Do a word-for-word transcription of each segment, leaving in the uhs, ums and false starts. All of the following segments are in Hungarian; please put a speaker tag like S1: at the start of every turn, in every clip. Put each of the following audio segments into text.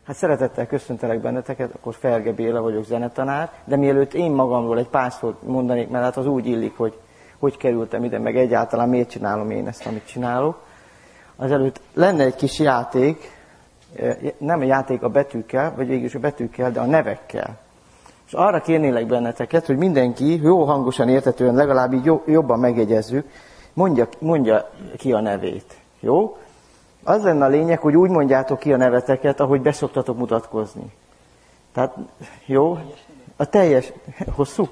S1: Hát szeretettel köszöntelek benneteket, akkor Ferge Béla vagyok, zenetanár, de mielőtt én magamról egy pár szót mondanék, mert hát az úgy illik, hogy hogy kerültem ide, meg egyáltalán miért csinálom én ezt, amit csinálok. Azelőtt lenne egy kis játék, nem a játék a betűkkel, vagy végülis a betűkkel, de a nevekkel. És arra kérnélek benneteket, hogy mindenki jó hangosan értetően, legalább így jobban megjegyezzük, mondja, mondja ki a nevét. Jó? Az lenne a lényeg, hogy úgy mondjátok ki a neveteket, ahogy beszoktatok mutatkozni. Tehát, jó? A teljes... Hosszú?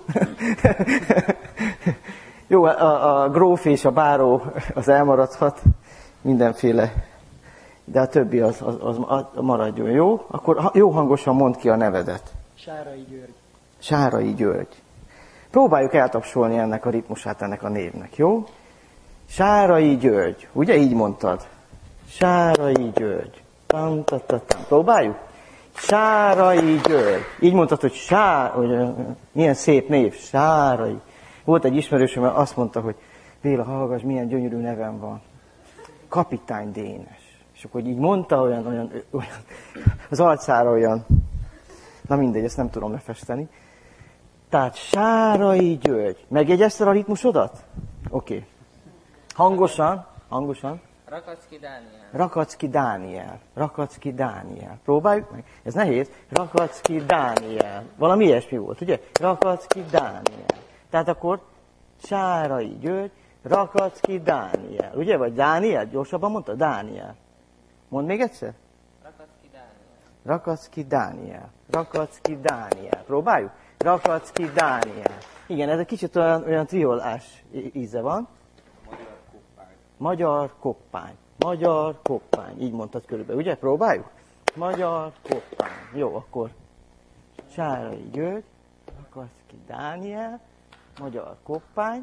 S1: Jó, a, a gróf és a báró az elmaradhat, mindenféle, de a többi az, az, az, az maradjon, jó? Akkor jó hangosan mondd ki a nevedet.
S2: Sárai György.
S1: Sárai György. Próbáljuk eltapsolni ennek a ritmusát, ennek a névnek, jó? Sárai György. Ugye így mondtad? Sárai György. Tam, tam, tam, tam. Próbáljuk? Sárai György. Így mondtad, hogy Sá... Hogy, milyen szép név. Sárai. Volt egy ismerősöm, azt mondta, hogy Béla, hallgass, milyen gyönyörű nevem van. Kapitány Dénes. És akkor így mondta, olyan, olyan, olyan az arcára olyan, na mindegy, ezt nem tudom lefesteni. Tehát Sárai György. Megjegyezted a ritmusodat? Oké. Okay. Hangosan, hangosan.
S2: Rakacki Dániel.
S1: Rakacki Dániel. Rakacki Dániel. Próbáljuk meg. Ez nehéz. Rakacki Dániel. Valami ilyesmi volt, ugye? Rakacki Dániel. Tehát akkor Sárai György, Rakacki Dániel. Ugye? Vagy Dániel? Gyorsabban mondta? Dániel. Mondd még egyszer.
S2: Rakacki Dániel.
S1: Rakacki Dániel. Rakacki Dániel. Próbáljuk? Rakacki Dániel. Igen, ez egy kicsit olyan, olyan triolás íze van. Magyar koppány. Magyar koppány. Így mondtad körülbelül, ugye? Próbáljuk? Magyar koppány. Jó, akkor Sárai György, Rakacki Dániel, Magyar koppány.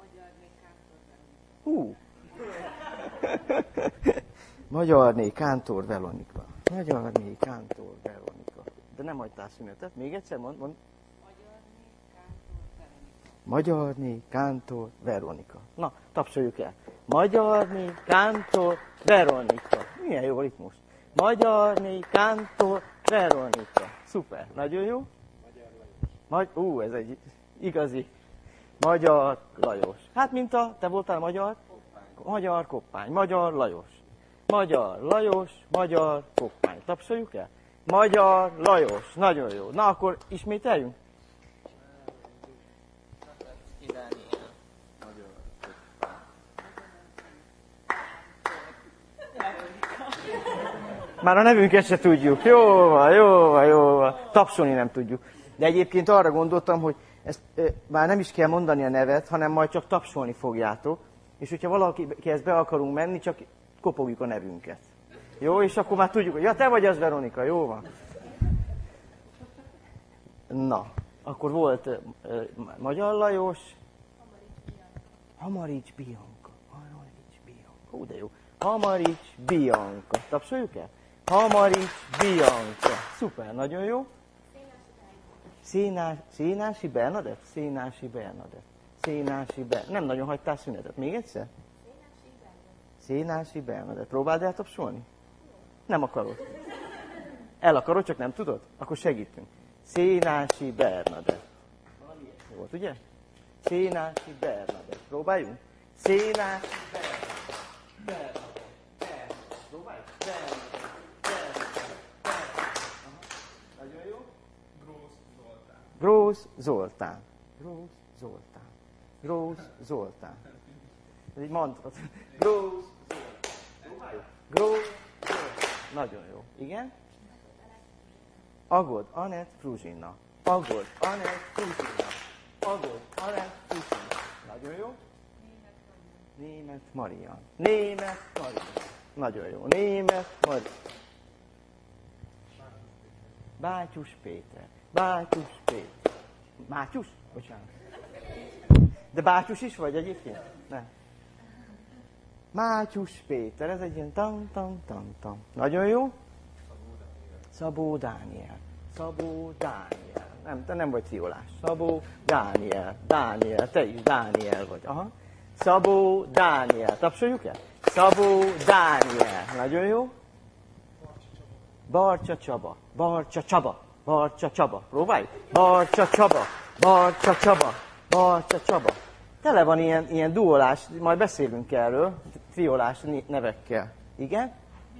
S1: Hú! Magyarné Kántor Veronika. Magyarné Kántor Veronika. De nem hagytál szünetet. Még egyszer mond, mond. Magyarné Kántor Veronika. Na, tapsoljuk el. Magyarné Kántor Veronika. Milyen jó ritmus. Magyarné Kántor Veronika. Szuper. Nagyon jó. Magyar Lajos. Ú, ez egy igazi Magyar Lajos. Hát, mint a, te voltál magyar? Koppány. Magyar Koppány. Magyar Lajos. Magyar Lajos, Magyar Koppány. Tapsoljuk el? Magyar Lajos. Nagyon jó. Na, akkor ismételjünk. Már a nevünket se tudjuk. Jó van, jó van, jó van. Tapsolni nem tudjuk. De egyébként arra gondoltam, hogy ezt e, már nem is kell mondani a nevet, hanem majd csak tapsolni fogjátok. És hogyha valakihez be akarunk menni, csak kopogjuk a nevünket. Jó? És akkor már tudjuk, hogy ja, te vagy az Veronika. Jó van. Na, akkor volt e, Magyar Lajos. Hamarics Bianca. Hamarics Bianca. Ó, de jó. Hamarics Bianca. Tapsoljuk el? Hamarics Bianca. Szuper, nagyon jó. Szénás, Szénási Bernadett? Szénási Bernadett. Szénási Bernadett. Nem nagyon hagytál szünetet. Még egyszer? Szénási Bernadett. Próbáld el tapsolni? Nem akarod. El akarod, csak nem tudod? Akkor segítünk. Szénási Bernadett. Valami ilyesmi volt, ugye? Szénási Bernadett. Próbáljunk? Szénási Bernadett. Bernadett. Bernadett. Próbáljuk? Bernadett. Nagyon jó. Grósz Zoltán. Grósz Zoltán. Grósz Zoltán. Ez így mondtad. Grósz Zoltán. Grósz Zoltán. Nagyon jó. Igen? Agod Anett Fruzsina. Agod Anett Fruzsina. Agod Anett Fruzsina. Nagyon jó. Német Marian. Német Marian. Nagyon jó. Német Marian. Bátyus Péter. Bátyus Péter. Mátyus? Bocsánat. De Bátyus is vagy egyébként? Nem. Mátyus Péter. Ez egy ilyen tam, tam, tam, tam. Nagyon jó. Szabó Dániel. Szabó Dániel. Nem, te nem vagy triolás. Szabó Dániel. Dániel. Te is Dániel vagy. Aha. Szabó Dániel. Tapsoljuk el? Szabó Dániel. Nagyon jó. Barcsa Csaba, Barcsa Csaba, Barcsa Csaba. Próbálj! Barcsa Csaba, Barcsa Csaba, Barcsa Csaba. Tele van ilyen, ilyen duolás, majd beszélünk erről, triolás nevekkel. Igen?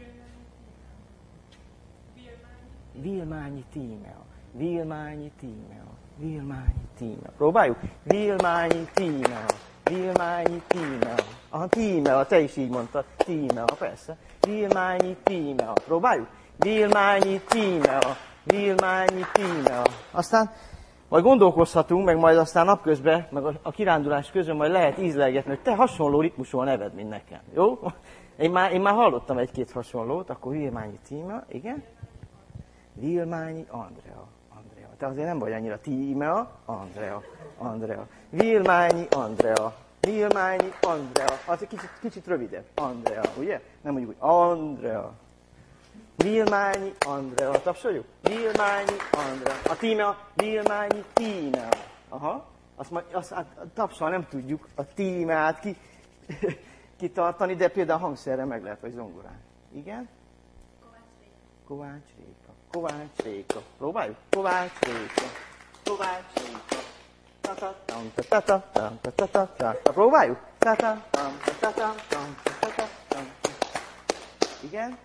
S1: Vilmányi Tímea, Vilmányi Tímea, Vilmányi Tímea. Próbáljuk? Vilmányi Tímea, Vilmányi Tímea. Aha, Tímea, te is így mondtad. Tímea, persze. Vilmányi Tímea. Próbáljuk? Vilmányi Tímea, Vilmányi Tímea. Aztán majd gondolkozhatunk, meg majd aztán napközben, meg a kirándulás közben majd lehet ízlelgetni, hogy te hasonló ritmusú a neved, mint nekem. Jó? Én már, én már hallottam egy-két hasonlót, akkor Vilmányi Tímea, igen? Vilmányi Andrea, Andrea. Te azért nem vagy annyira Tímea, Andrea, Andrea. Vilmányi Andrea, Vilmányi Andrea. Az egy kicsit, kicsit rövidebb, Andrea, ugye? Nem mondjuk úgy, Andrea. Vilmányi Andrea, tapsoljuk? Vilmányi Andrea. A Tímea, Vilmányi Tímea. Aha, azt majd, azt, hát, tapsol, nem tudjuk a Tímeát ki, kitartani, de például a hangszerre meg lehet, vagy zongorán. Igen? Kovács Réka, Kovács Réka. Próbáljuk? Kovács Réka, Kovács Réka. Ta-ta-tam, ta-ta-tam, ta-ta-tam. Próbáljuk? Ta-ta-tam, ta-ta-tam, ta-ta-tam. Igen?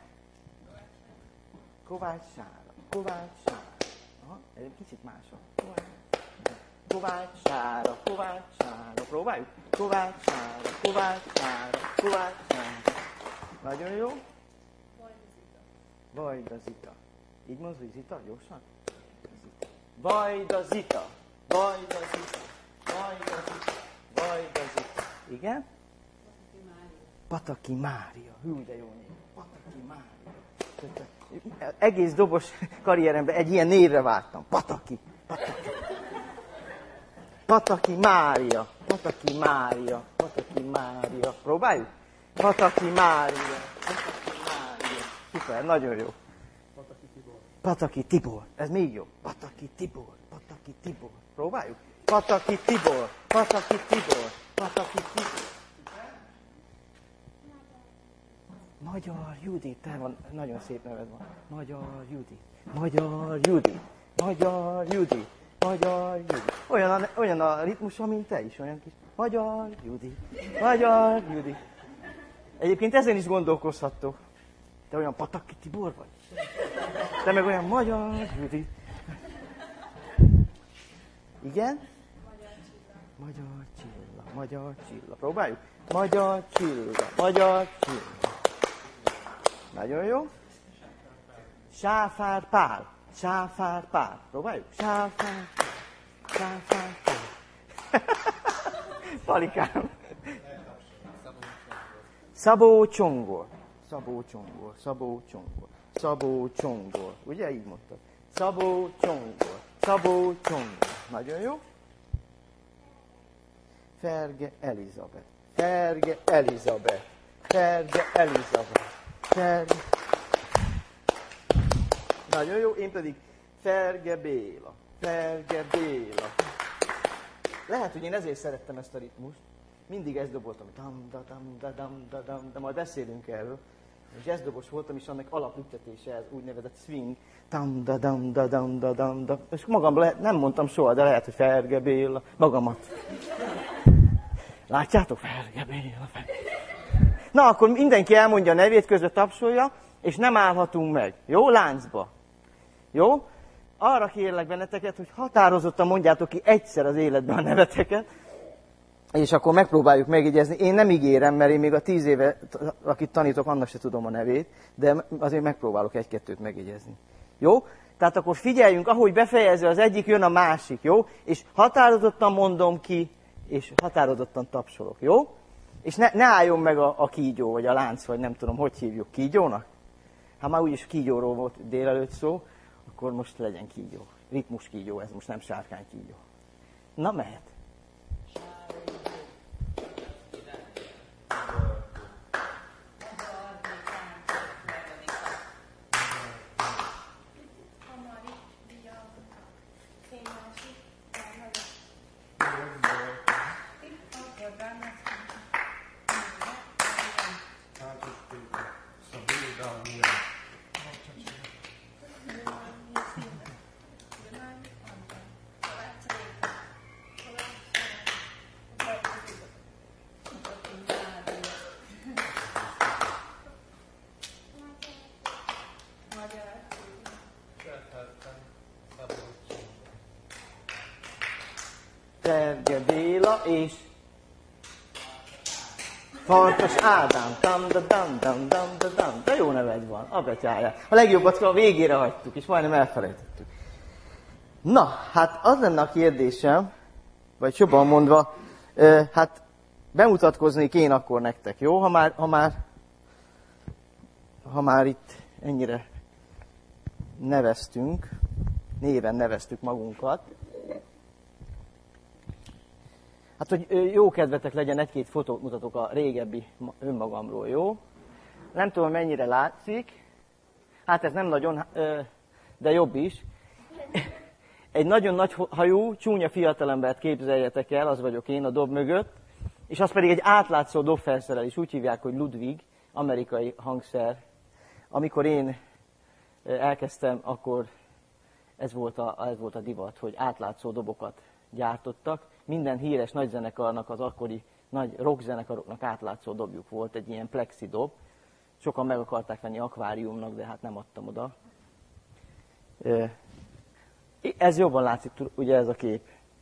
S1: Kovács Sára, Kovács Sára. Aha, ez egy kicsit másabb. Kovács Sára, Kovács Sára. Próbáljuk? Kovács Sára, Kovács Sára, Kovács Sára. Nagyon jó. Vajda Zita. Így mondod, hogy Zita? Gyorsan? Vajda Zita. Vajda Zita. Vajda Zita. Vajda Zita. Igen? Pataki Mária. Hű, de jó név. Pataki Mária. Egész dobos karrieremben egy ilyen névre vártam. Pataki. Pataki. Pataki Mária. Pataki Mária. Pataki Mária. Próbáljuk? Pataki Mária. Pataki Mária. Szuper, nagyon jó. Pataki Tibor. Pataki Tibor. Ez még jó. Pataki Tibor. Pataki Tibor. Próbáljuk? Pataki Tibor. Pataki Tibor. Pataki Tibor. Magyar Judit, te van, nagyon szép neved van. Magyar Judit, Magyar Judit, Magyar Judit, Magyar Judit. Olyan a, olyan a ritmusa, mint te is, olyan kis Magyar Judit, Magyar Judit. Egyébként ezen is gondolkozhattok. Te olyan Pataki Tibor vagy? Te meg olyan Magyar Judit. Igen? Magyar Csilla, Magyar Csilla. Próbáljuk? Magyar Csilla, Magyar Csilla. Nagyon jó. Sáfár Pál. Sáfár Pál. Próbáljuk? Sáfár Pál. Sáfár Pál. Palikám. Szabó Csongor. Szabó Csongor. Szabó Csongor. Szabó Csongor. Ugye így mondtad? Szabó Csongor. Szabó Csongor. Nagyon jó. Ferge Elizabeth. Ferge Elizabeth. Ferge Elizabeth. Ferge. Nagyon jó, én pedig Ferge Béla. Ferge Béla. Lehet, hogy én ezért szerettem ezt a ritmust. Mindig ezt doboltam, dam, da, dam, da, dam, da, dam, de majd beszélünk erről. És jazzdobos voltam, és annak alapüttetése ez úgynevezett swing. Dam, da, dam, da, dam, da, dam, da. És magamban lehet, nem mondtam soha, de lehet, hogy Ferge Béla. Magamat. Látjátok? Ferge Béla. Ferge. Na, akkor mindenki elmondja a nevét, közben tapsolja, és nem állhatunk meg. Jó? Láncba. Jó? Arra kérlek benneteket, hogy határozottan mondjátok ki egyszer az életben a neveteket, és akkor megpróbáljuk megjegyezni. Én nem ígérem, mert én még a tíz éve, akit tanítok, annak se tudom a nevét, de azért megpróbálok egy-kettőt megjegyezni. Jó? Tehát akkor figyeljünk, ahogy befejezze az egyik, jön a másik, jó? És határozottan mondom ki, és határozottan tapsolok, jó? És ne, ne álljon meg a, a kígyó, vagy a lánc, vagy nem tudom, hogy hívjuk, kígyónak? Hát már úgyis kígyóról volt délelőtt szó, akkor most legyen kígyó. Ritmus kígyó, ez most nem sárkány kígyó. Na, mehet. Terge Béla és Farkas Ádám. Dam, da, dam, dam, dam, da, dam. De jó neved van, a betyárja. A legjobbat a végére hagytuk, és majdnem elfelejtettük. Na, hát az lenne a kérdésem, vagy jobban mondva, hát bemutatkoznék én akkor nektek, jó? Ha már, ha már, ha már itt ennyire neveztünk, néven neveztük magunkat. Hát, hogy jó kedvetek legyen, egy-két fotót mutatok a régebbi önmagamról, jó? Nem tudom, mennyire látszik. Hát ez nem nagyon, de jobb is. Egy nagyon nagy hajú, csúnya fiatalembert képzeljetek el, az vagyok én a dob mögött, és az pedig egy átlátszó dobfelszerelés, úgy hívják, hogy Ludwig, amerikai hangszer. Amikor én elkezdtem, akkor ez volt a, ez volt a divat, hogy átlátszó dobokat gyártottak. Minden híres nagyzenekarnak, az akkori nagy rockzenekaroknak átlátszó dobjuk volt, egy ilyen plexi dob. Sokan meg akarták venni akváriumnak, de hát nem adtam oda. Ez jobban látszik, ugye ez a kép.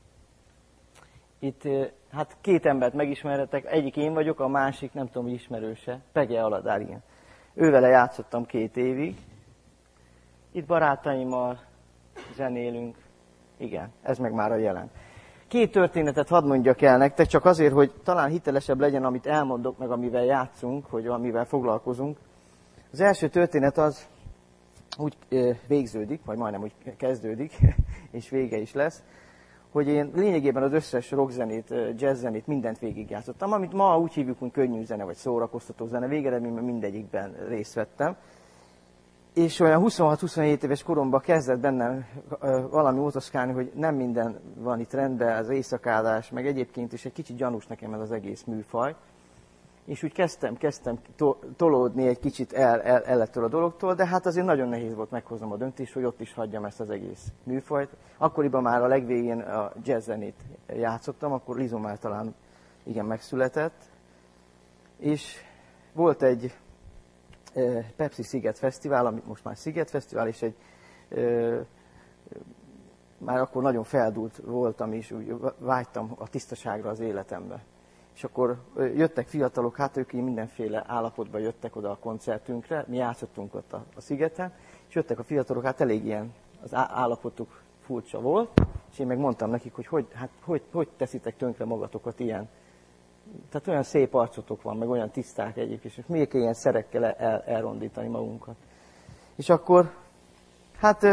S1: Itt hát két embert megismerhetek, egyik én vagyok, a másik nem tudom, hogy ismerőse, Pege Aladár, igen. Ővele játszottam két évig. Itt barátaimmal zenélünk. Igen, ez meg már a jelen. Két történetet hadd mondjak el nektek, csak azért, hogy talán hitelesebb legyen, amit elmondok, meg amivel játszunk, hogy amivel foglalkozunk. Az első történet az úgy végződik, vagy majdnem úgy kezdődik, és vége is lesz, hogy én lényegében az összes rockzenét, jazzzenét, mindent végigjátszottam, amit ma úgy hívjuk, hogy könnyű zene, vagy szórakoztató zene, végeredményben mindegyikben részt vettem. És olyan huszonhat-huszonhét éves koromban kezdett bennem valami ótoszkálni, hogy nem minden van itt rendben, az éjszakázás, meg egyébként is egy kicsit gyanús nekem ez az egész műfaj. És úgy kezdtem, kezdtem to- tolódni egy kicsit el, el, el ettől a dologtól, de hát azért nagyon nehéz volt meghoznom a döntést, hogy ott is hagyjam ezt az egész műfajt. Akkoriban már a legvégén a jazzzenét játszottam, akkor Lizzo már talán igen megszületett. És volt egy Pepsi Sziget Fesztivál, amit most már Sziget Fesztivál, és egy ö, már akkor nagyon feldúlt voltam, és úgy vágytam a tisztaságra az életembe. És akkor jöttek fiatalok, hát ők így mindenféle állapotban jöttek oda a koncertünkre, mi játszottunk ott a, a szigeten, és jöttek a fiatalok, hát elég ilyen, az állapotuk furcsa volt, és én meg mondtam nekik, hogy hogy, hát, hogy, hogy teszitek tönkre magatokat ilyen. Tehát olyan szép arcotok van, meg olyan tiszták egyébként, és miért kell ilyen szerekkel el, elrondítani magunkat. És akkor, hát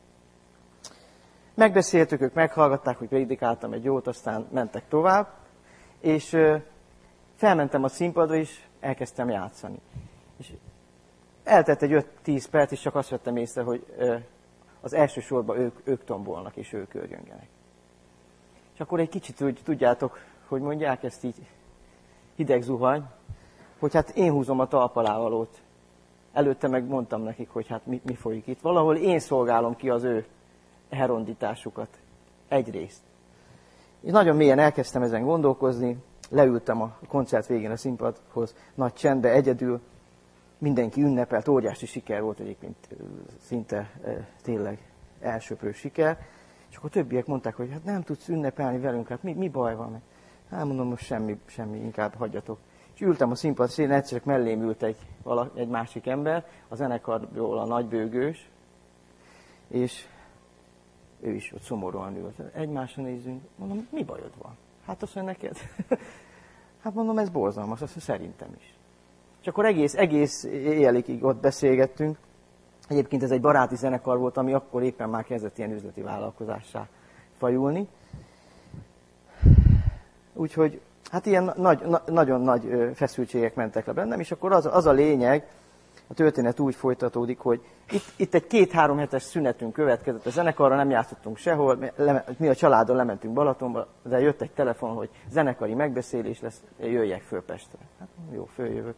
S1: megbeszéltük, ők meghallgatták, hogy prédikáltam egy jót, aztán mentek tovább, és felmentem a színpadra, és elkezdtem játszani. És eltelt egy öt-tíz perc, és csak azt vettem észre, hogy az első sorban ők, ők tombolnak, és ők őrjöngenek. És akkor egy kicsit úgy tudjátok, hogy mondják ezt így, hideg zuhany, hogy hát én húzom a talpalávalót. Előtte meg mondtam nekik, hogy hát mi, mi folyik itt. Valahol én szolgálom ki az ő elrondításukat. Egyrészt. És nagyon mélyen elkezdtem ezen gondolkozni, leültem a koncert végén a színpadhoz, nagy csendbe, egyedül, mindenki ünnepelt, óriási siker volt egyébként, szinte tényleg elsöprő siker. És akkor többiek mondták, hogy hát nem tudsz ünnepelni velünk, hát mi, mi baj van? Hát mondom, most semmi, semmi, inkább hagyjatok. És ültem a színpad szélén, egyszer csak mellém ült egy, vala, egy másik ember, a zenekarból a nagybőgős, és ő is ott szomorúan ült. Egymásra nézzünk, mondom, mi bajod van? Hát azt mondja neked. Hát mondom, ez borzalmas, azt mondja, szerintem is. És akkor egész, egész éjjelig ott beszélgettünk. Egyébként ez egy baráti zenekar volt, ami akkor éppen már kezdett ilyen üzleti vállalkozássá fajulni. Úgyhogy hát ilyen nagy, na, nagyon nagy feszültségek mentek le bennem, és akkor az, az a lényeg, a történet úgy folytatódik, hogy itt, itt egy két-három hetes szünetünk következett a zenekarra, nem játszottunk sehol, mi a családon lementünk Balatonba, de jött egy telefon, hogy zenekari megbeszélés lesz, jöjjek föl Pestre. Hát jó, följövök.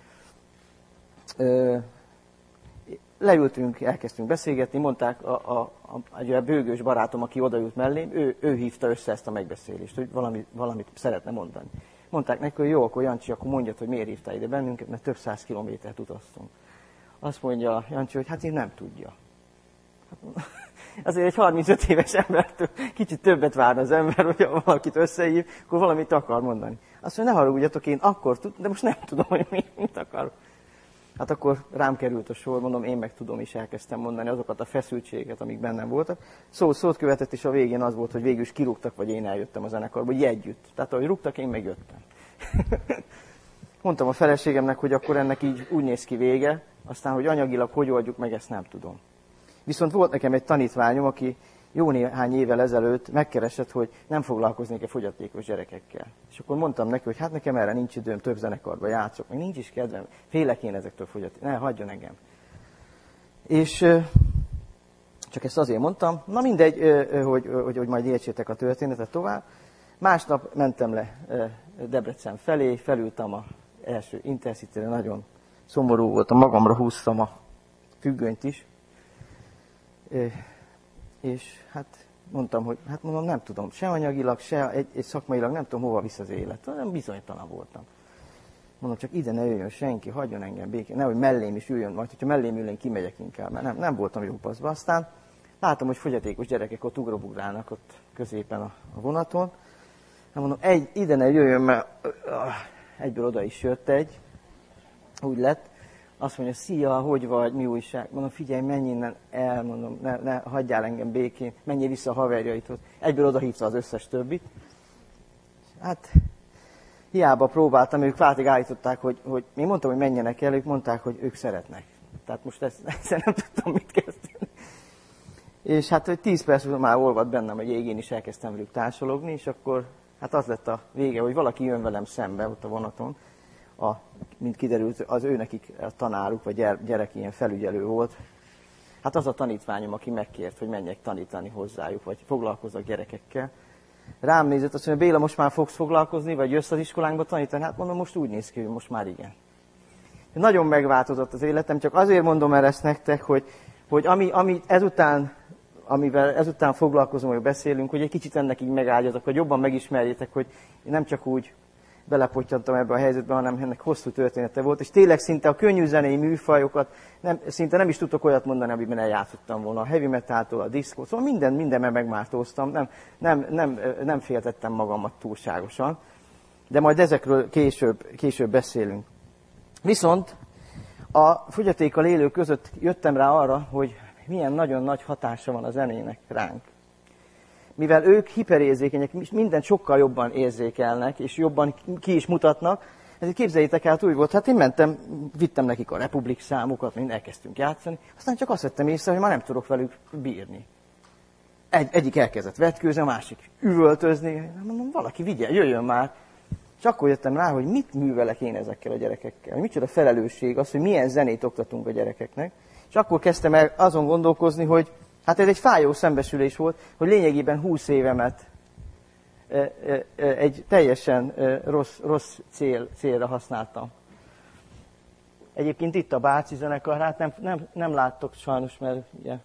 S1: Ö, leültünk, elkezdtünk beszélgetni, mondták, a, a, a, egy bőgős barátom, aki odaült mellém, ő, ő hívta össze ezt a megbeszélést, hogy valami, valamit szeretne mondani. Mondták neki, hogy jó, akkor Jancsi, akkor mondjad, hogy miért hívtál ide bennünket, mert több száz kilométert utaztunk. Azt mondja Jancsi, hogy hát én nem tudja. Azért egy harmincöt éves embertől kicsit többet vár az ember, hogyha valakit összehív, akkor valamit akar mondani. Azt mondja, ne haragudjatok, én akkor tudom, de most nem tudom, hogy mit akarok. Hát akkor rám került a sor, mondom, én meg tudom, és elkezdtem mondani azokat a feszültségeket, amik bennem voltak. Szó, szót követett, és a végén az volt, hogy végül is kirúgtak, vagy én eljöttem a zenekarba, vagy együtt. Tehát ahogy rúgtak, én megjöttem. Mondtam a feleségemnek, hogy akkor ennek így úgy néz ki vége, aztán, hogy anyagilag hogy oldjuk meg, ezt nem tudom. Viszont volt nekem egy tanítványom, aki jó néhány évvel ezelőtt megkeresett, hogy nem foglalkoznék-e fogyatékos gyerekekkel. És akkor mondtam neki, hogy hát nekem erre nincs időm, több zenekarba játszok, meg nincs is kedvem, félek én ezektől fogyatékos, ne, hagyjon engem. És csak ezt azért mondtam, na mindegy, hogy, hogy, hogy majd értsétek a történetet tovább. Másnap mentem le Debrecen felé, felültem az első Intercityre, nagyon szomorú voltam, magamra húztam a függönyt is. És hát mondtam, hogy hát mondom, nem tudom, se anyagilag, se egy, egy szakmailag nem tudom, hova visz az élet. Nem bizonytalan voltam. Mondom, csak ide ne jöjjön senki, hagyjon engem békén, nehogy mellém is üljön, majd hogyha mellém ül, én kimegyek inkább, mert nem, nem voltam jó paszba. Aztán látom, hogy fogyatékos gyerekek ott ugrobugrálnak ott középen a, a vonaton. Nem mondom, egy, ide ne jöjjön, mert egyből oda is jött egy, úgy lett. Azt mondja, szia, hogy vagy, mi újság? Mondom, figyelj, menj innen el, mondom, ne, ne hagyjál engem békén, menjél vissza a haverjaithoz. Egyből odahívta az összes többit. Hát, hiába próbáltam, ők váltig állították, hogy, hogy én mondtam, hogy menjenek el, ők mondták, hogy ők szeretnek. Tehát most ezt, ezt nem tudtam mit kezdeni. És hát, hogy tíz perc után már olvadt bennem a jég, én is elkezdtem velük társalogni, és akkor hát az lett a vége, hogy valaki jön velem szembe ott a vonaton, a, mint kiderült, az ő nekik a tanáruk, vagy gyerek ilyen felügyelő volt. Hát az a tanítványom, aki megkért, hogy menjek tanítani hozzájuk, vagy foglalkozzak gyerekekkel. Rám nézett, azt mondja, Béla, most már fogsz foglalkozni, vagy jössz az iskolánkba tanítani? Hát mondom, most úgy néz ki, hogy most már igen. Nagyon megváltozott az életem, csak azért mondom el ezt nektek, hogy, hogy ami, ami ezután, amivel ezután foglalkozom, hogy beszélünk, hogy egy kicsit ennek így megáldjatok, hogy jobban megismerjétek, hogy nem csak úgy belepottyantam ebbe a helyzetbe, hanem ennek hosszú története volt, és tényleg szinte a könnyű zenei műfajokat, nem, szinte nem is tudtok olyat mondani, amiben eljátszottam volna. A heavy metaltól a diszkó, szóval minden, mindenben megmártóztam, nem, nem, nem, nem féltettem magamat túlságosan, de majd ezekről később, később beszélünk. Viszont a fogyatékkal élők között jöttem rá arra, hogy milyen nagyon nagy hatása van a zenének ránk. Mivel ők hiperérzékenyek, mindent sokkal jobban érzékelnek, és jobban ki is mutatnak, ezért képzeljétek el, úgy volt, hát én mentem, vittem nekik a Republik számokat, mind elkezdtünk játszani, aztán csak azt vettem észre, hogy már nem tudok velük bírni. Egy, egyik elkezdett vetkőzni, a másik üvöltözni, mondom, valaki vigye, jöjjön már. És akkor jöttem rá, hogy mit művelek én ezekkel a gyerekekkel, hogy micsoda felelősség az, hogy milyen zenét oktatunk a gyerekeknek. És akkor kezdtem el azon gondolkozni, hogy hát ez egy fájó szembesülés volt, hogy lényegében húsz évemet egy teljesen rossz, rossz cél, célra használtam. Egyébként itt a Bácsi zenekar, hát nem, nem, nem láttok sajnos, mert ugye,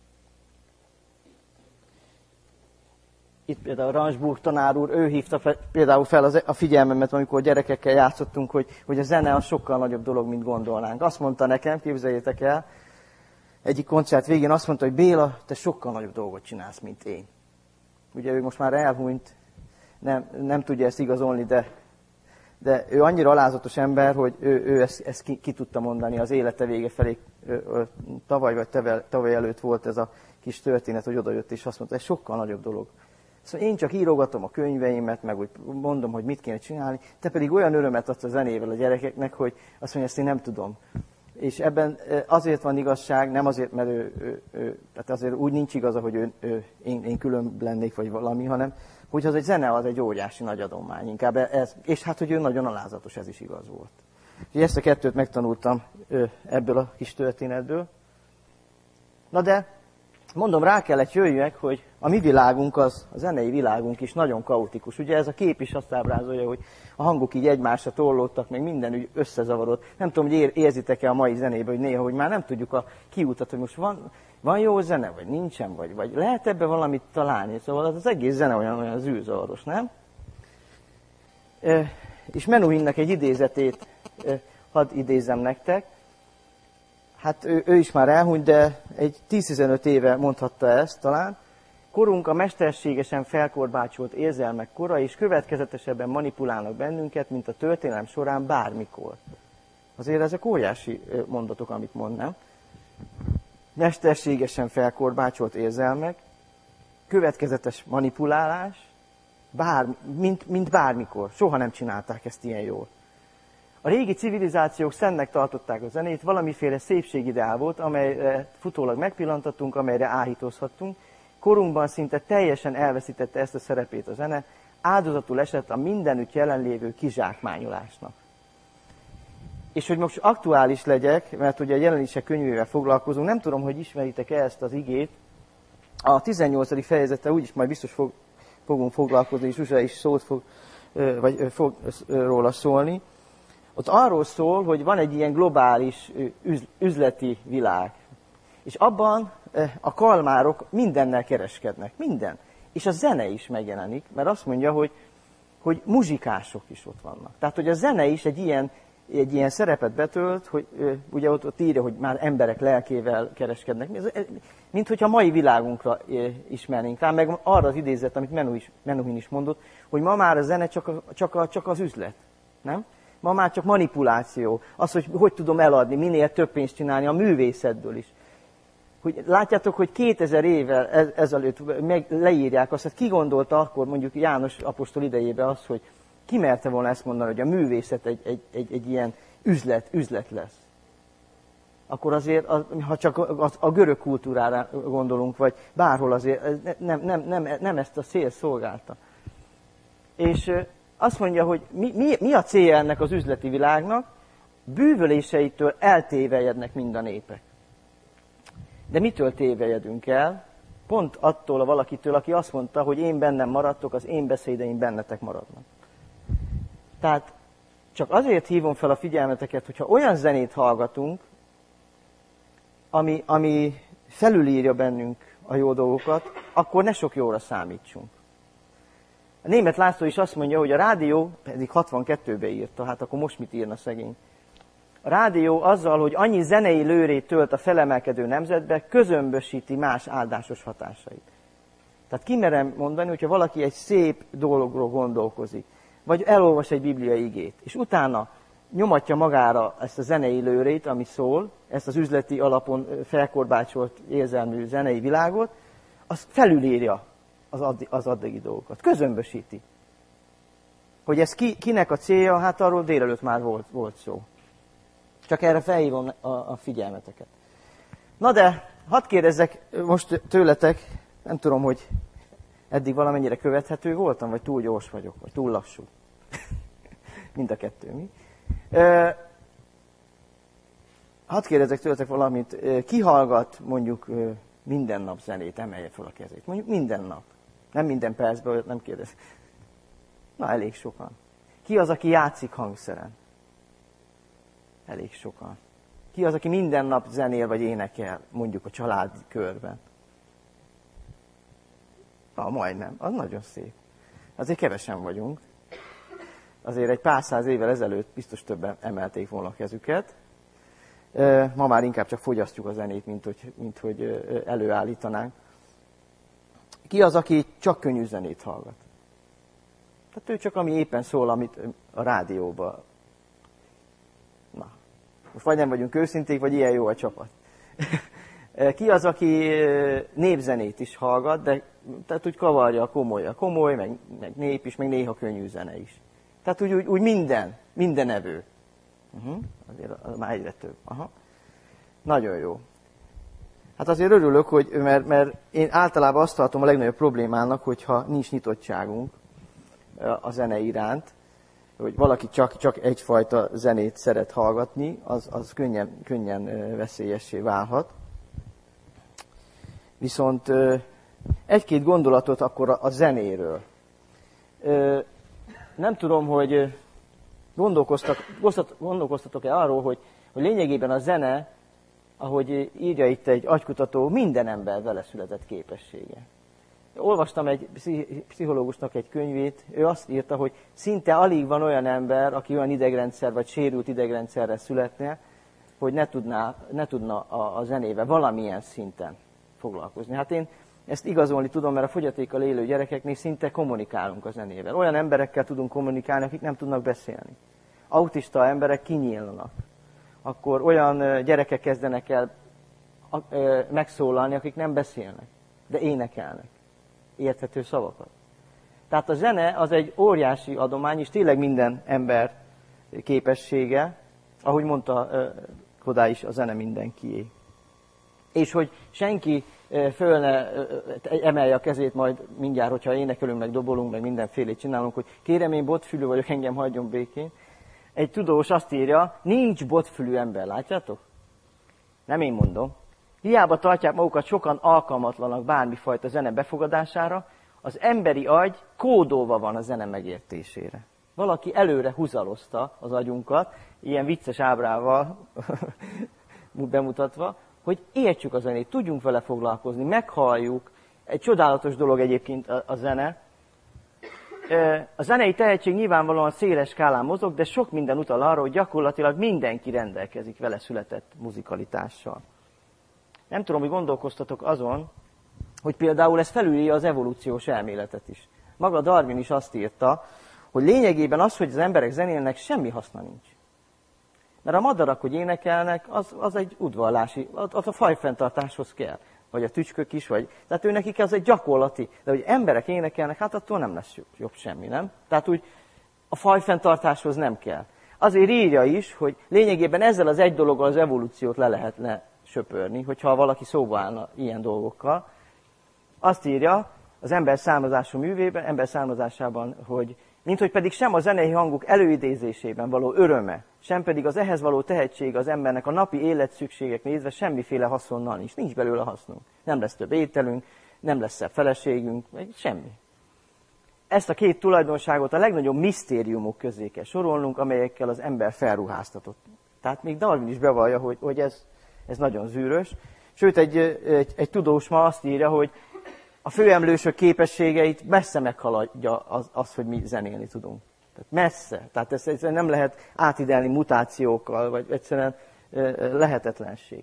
S1: itt például Ransburg tanár úr, ő hívta fel, például fel az, a figyelmemet, amikor gyerekekkel játszottunk, hogy, hogy a zene az sokkal nagyobb dolog, mint gondolnánk. Azt mondta nekem, képzeljétek el, egyik koncert végén azt mondta, hogy Béla, te sokkal nagyobb dolgot csinálsz, mint én. Ugye ő most már elhunyt, nem, nem tudja ezt igazolni, de, de ő annyira alázatos ember, hogy ő, ő ezt, ezt ki, ki tudta mondani az élete vége felé. Ő, ő, tavaly vagy tavaly, tavaly előtt volt ez a kis történet, hogy odajött, és azt mondta, ez sokkal nagyobb dolog. Szóval én csak írogatom a könyveimet, meg úgy mondom, hogy mit kéne csinálni, te pedig olyan örömet adsz a zenével a gyerekeknek, hogy azt mondja, ezt én nem tudom. És ebben azért van igazság, nem azért, mert ő, ő, ő tehát azért úgy nincs igaza, hogy ő, ő, én, én külön lennék, vagy valami, hanem hogy az egy zene, az egy óriási nagy adomány. Inkább ez, és hát, hogy ő nagyon alázatos, ez is igaz volt. Úgyhogy ezt a kettőt megtanultam ebből a kis történetből. Na de, mondom, rá kellett jöjjek, hogy a mi világunk, az, a zenei világunk is nagyon kaotikus. Ugye ez a kép is azt ábrázolja, hogy a hangok így egymásra torlódtak, meg minden úgy összezavarodott. Nem tudom, hogy érzitek-e a mai zenében, hogy néha, hogy már nem tudjuk a kiutat, hogy most van, van jó zene, vagy nincsen, vagy, vagy lehet ebbe valamit találni. Szóval az, az egész zene olyan, olyan zűrzavaros, nem? E, és Menuhinnek egy idézetét e, hadd idézem nektek. hát ő, ő is már elhunyt, de egy tíz-tizenöt éve mondhatta ezt talán. Korunk a mesterségesen felkorbácsolt érzelmek kora, és következetesebben manipulálnak bennünket, mint a történelem során bármikor. Azért ezek óriási mondatok, amit mond, nem? Mesterségesen felkorbácsolt érzelmek, következetes manipulálás, bár, mint, mint bármikor. Soha nem csinálták ezt ilyen jól. A régi civilizációk szentnek tartották a zenét, valamiféle szépségideál volt, amelyre futólag megpillantottunk, amelyre áhítozhattunk. Korunkban szinte teljesen elveszítette ezt a szerepét a zene, áldozatul esett a mindenütt jelenlévő kizsákmányolásnak. És hogy most aktuális legyek, mert ugye a jelenések könyvével foglalkozunk, nem tudom, hogy ismeritek-e ezt az igét. A tizennyolcadik fejezettel úgyis majd biztos fog, fogunk foglalkozni, és Zsuzsa is szót fog, vagy fog róla szólni. Ott arról szól, hogy van egy ilyen globális üzleti világ. És abban a kalmárok mindennel kereskednek. Minden. És a zene is megjelenik, mert azt mondja, hogy, hogy muzsikások is ott vannak. Tehát, hogy a zene is egy ilyen, egy ilyen szerepet betölt, hogy ugye ott, ott írja, hogy már emberek lelkével kereskednek. Mint hogyha a mai világunkra ismernénk rá, meg arra az idézet, amit Menu is, Menuhin is mondott, hogy ma már a zene csak, a, csak, a, csak az üzlet. Nem? Ma már csak manipuláció. Az, hogy hogy tudom eladni, minél több pénzt csinálni a művészetből is. Hogy látjátok, hogy kétezer évvel ezelőtt meg leírják azt, hogy ki gondolta akkor mondjuk János apostol idejében azt, hogy ki merte volna ezt mondani, hogy a művészet egy, egy, egy, egy ilyen üzlet, üzlet lesz. Akkor azért, ha csak a, a görög kultúrára gondolunk, vagy bárhol azért nem, nem, nem, nem ezt a cél szolgálta. És azt mondja, hogy mi, mi, mi a célja ennek az üzleti világnak? Bűvöléseitől eltévejednek mind a népek. De mitől tévejedünk el? Pont attól a valakitől, aki azt mondta, hogy én bennem maradtok, az én beszédeim bennetek maradnak. Tehát csak azért hívom fel a figyelmeteket, hogyha olyan zenét hallgatunk, ami, ami felülírja bennünk a jó dolgokat, akkor ne sok jóra számítsunk. A Németh László is azt mondja, hogy a rádió, pedig hatvankettőbe írta, hát akkor most mit írna szegény? A rádió azzal, hogy annyi zenei lőrét tölt a felemelkedő nemzetbe, közömbösíti más áldásos hatásait. Tehát kimerem mondani, hogyha valaki egy szép dologról gondolkozik, vagy elolvas egy bibliai igét, és utána nyomatja magára ezt a zenei lőrét, ami szól, ezt az üzleti alapon felkorbácsolt érzelmű zenei világot, az felülírja az, addi, az addigi dolgokat, közömbösíti. Hogy ez ki, kinek a célja, hát arról délelőtt már volt, volt szó. Csak erre felhívom a, a figyelmeteket. Na de, hadd kérdezzek most tőletek, nem tudom, hogy eddig valamennyire követhető voltam, vagy túl gyors vagyok, vagy túl lassú. Mind a kettő, mi? Uh, hadd kérdezzek tőletek valamit. Uh, ki hallgat mondjuk uh, minden nap zenét, emelje fel a kezét. Mondjuk minden nap. Nem minden percben, nem kérdez. Na, elég sokan. Ki az, aki játszik hangszeren? Elég sokan. Ki az, aki minden nap zenél vagy énekel, mondjuk a családi körben? Na, majdnem. Az nagyon szép. Azért kevesen vagyunk. Azért egy pár száz évvel ezelőtt biztos többen emelték volna a kezüket. Ma már inkább csak fogyasztjuk a zenét, mint hogy, mint hogy előállítanánk. Ki az, aki csak könnyű zenét hallgat? Tehát ő csak ami éppen szól, amit a rádióban. Na, most vagy nem vagyunk őszinték, vagy ilyen jó a csapat. Ki az, aki népzenét is hallgat, de tehát úgy kavarja a komoly, a komoly, meg, meg nép is, meg néha könnyű zene is. Tehát úgy, úgy, úgy minden, minden evő. Uh-huh. Azért már egyre több. Aha. Nagyon jó. Hát azért örülök, hogy, mert, mert én általában azt tartom a legnagyobb problémának, hogyha nincs nyitottságunk a zene iránt, hogy valaki csak, csak egyfajta zenét szeret hallgatni, az, az könnyen, könnyen veszélyessé válhat. Viszont egy-két gondolatot akkor a zenéről. Nem tudom, hogy gondolkoztatok-e arról, hogy, hogy lényegében a zene, ahogy írja itt egy agykutató, minden ember vele született képessége. Olvastam egy pszichológusnak egy könyvét, ő azt írta, hogy szinte alig van olyan ember, aki olyan idegrendszer vagy sérült idegrendszerre születne, hogy ne, tudná, ne tudna a, a zenével valamilyen szinten foglalkozni. Hát én ezt igazolni tudom, mert a fogyatékkal élő gyerekeknél szinte kommunikálunk a zenével. Olyan emberekkel tudunk kommunikálni, akik nem tudnak beszélni. Autista emberek kinyílnak. Akkor olyan gyerekek kezdenek el megszólalni, akik nem beszélnek, de énekelnek érthető szavakat. Tehát a zene az egy óriási adomány, és tényleg minden ember képessége, ahogy mondta Kodály is, a zene mindenkié. És hogy senki föl ne emelje a kezét majd mindjárt, hogyha énekelünk, meg dobolunk, meg mindenfélét csinálunk, hogy kérem, én botfülű vagyok, engem hagyjon békén. Egy tudós azt írja, nincs botfülű ember, látjátok? Nem én mondom. Hiába tartják magukat sokan alkalmatlanak bármifajta zene befogadására, az emberi agy kódolva van a zene megértésére. Valaki előre húzalozta az agyunkat, ilyen vicces ábrával bemutatva, hogy értsük a zenét, tudjunk vele foglalkozni, meghalljuk. Egy csodálatos dolog egyébként a, a zene. A zenei tehetség nyilvánvalóan széles skálán mozog, de sok minden utal arra, hogy gyakorlatilag mindenki rendelkezik vele született muzikalitással. Nem tudom, hogy gondolkoztatok azon, hogy például ez felülírja az evolúciós elméletet is. Maga Darwin is azt írta, hogy lényegében az, hogy az emberek zenélnek, semmi haszna nincs. Mert a madarak, hogy énekelnek, az, az egy udvarlási, az a fajfenntartáshoz kell. Vagy a tücskök is, vagy... Tehát ő nekik az egy gyakorlati, de hogy emberek énekelnek, hát attól nem lesz jobb, jobb semmi, nem? Tehát úgy a fajfenntartáshoz nem kell. Azért írja is, hogy lényegében ezzel az egy dologgal az evolúciót le lehetne söpörni, hogyha valaki szóba állna ilyen dolgokkal. Azt írja az ember származású művében, ember származásában, hogy mint hogy pedig sem a zenei hangok előidézésében való öröme, sem pedig az ehhez való tehetség az embernek a napi élet szükségek nézve semmiféle haszonnal nincs. Nincs belőle hasznunk. Nem lesz több ételünk, nem lesz szebb feleségünk, vagy semmi. Ezt a két tulajdonságot a legnagyobb misztériumok közé kell sorolnunk, amelyekkel az ember felruháztatott. Tehát még Darwin is bevallja, hogy, hogy ez, ez nagyon zűrös. Sőt, egy, egy, egy tudós ma azt írja, hogy a főemlősök képességeit messze meghaladja az, az, hogy mi zenélni tudunk. Tehát messze. Tehát ezt egyszerűen nem lehet átidelni mutációkkal, vagy egyszerűen lehetetlenség.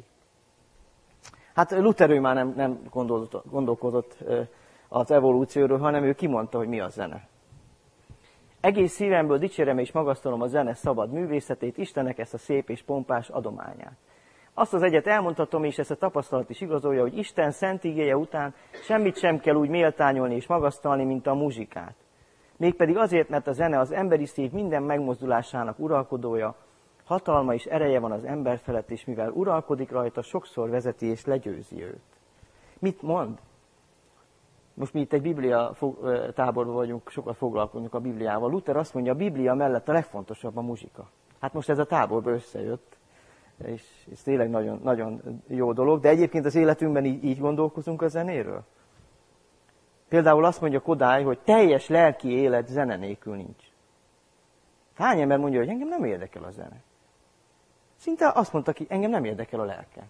S1: Hát Luther ő már nem, nem gondolkodott, gondolkodott az evolúcióról, hanem ő kimondta, hogy mi a zene. Egész szívemből dicsérem és magasztalom a zene szabad művészetét, Istennek ezt a szép és pompás adományát. Azt az egyet elmondhatom, és ezt a tapasztalat is igazolja, hogy Isten szent igéje után semmit sem kell úgy méltányolni és magasztalni, mint a muzsikát. Mégpedig azért, mert a zene az emberi szív minden megmozdulásának uralkodója, hatalma és ereje van az ember felett, és mivel uralkodik rajta, sokszor vezeti és legyőzi őt. Mit mond? Most mi itt egy Biblia táborban vagyunk, sokat foglalkozunk a Bibliával. Luther azt mondja, a Biblia mellett a legfontosabb a muzsika. Hát most ez a táborban összejött, és ez tényleg nagyon, nagyon jó dolog, de egyébként az életünkben így, így gondolkozunk a zenéről. Például azt mondja Kodály, hogy teljes lelki élet zene nélkül nincs. Hány ember mondja, hogy engem nem érdekel a zene? Szinte azt mondta ki, engem nem érdekel a lelkem.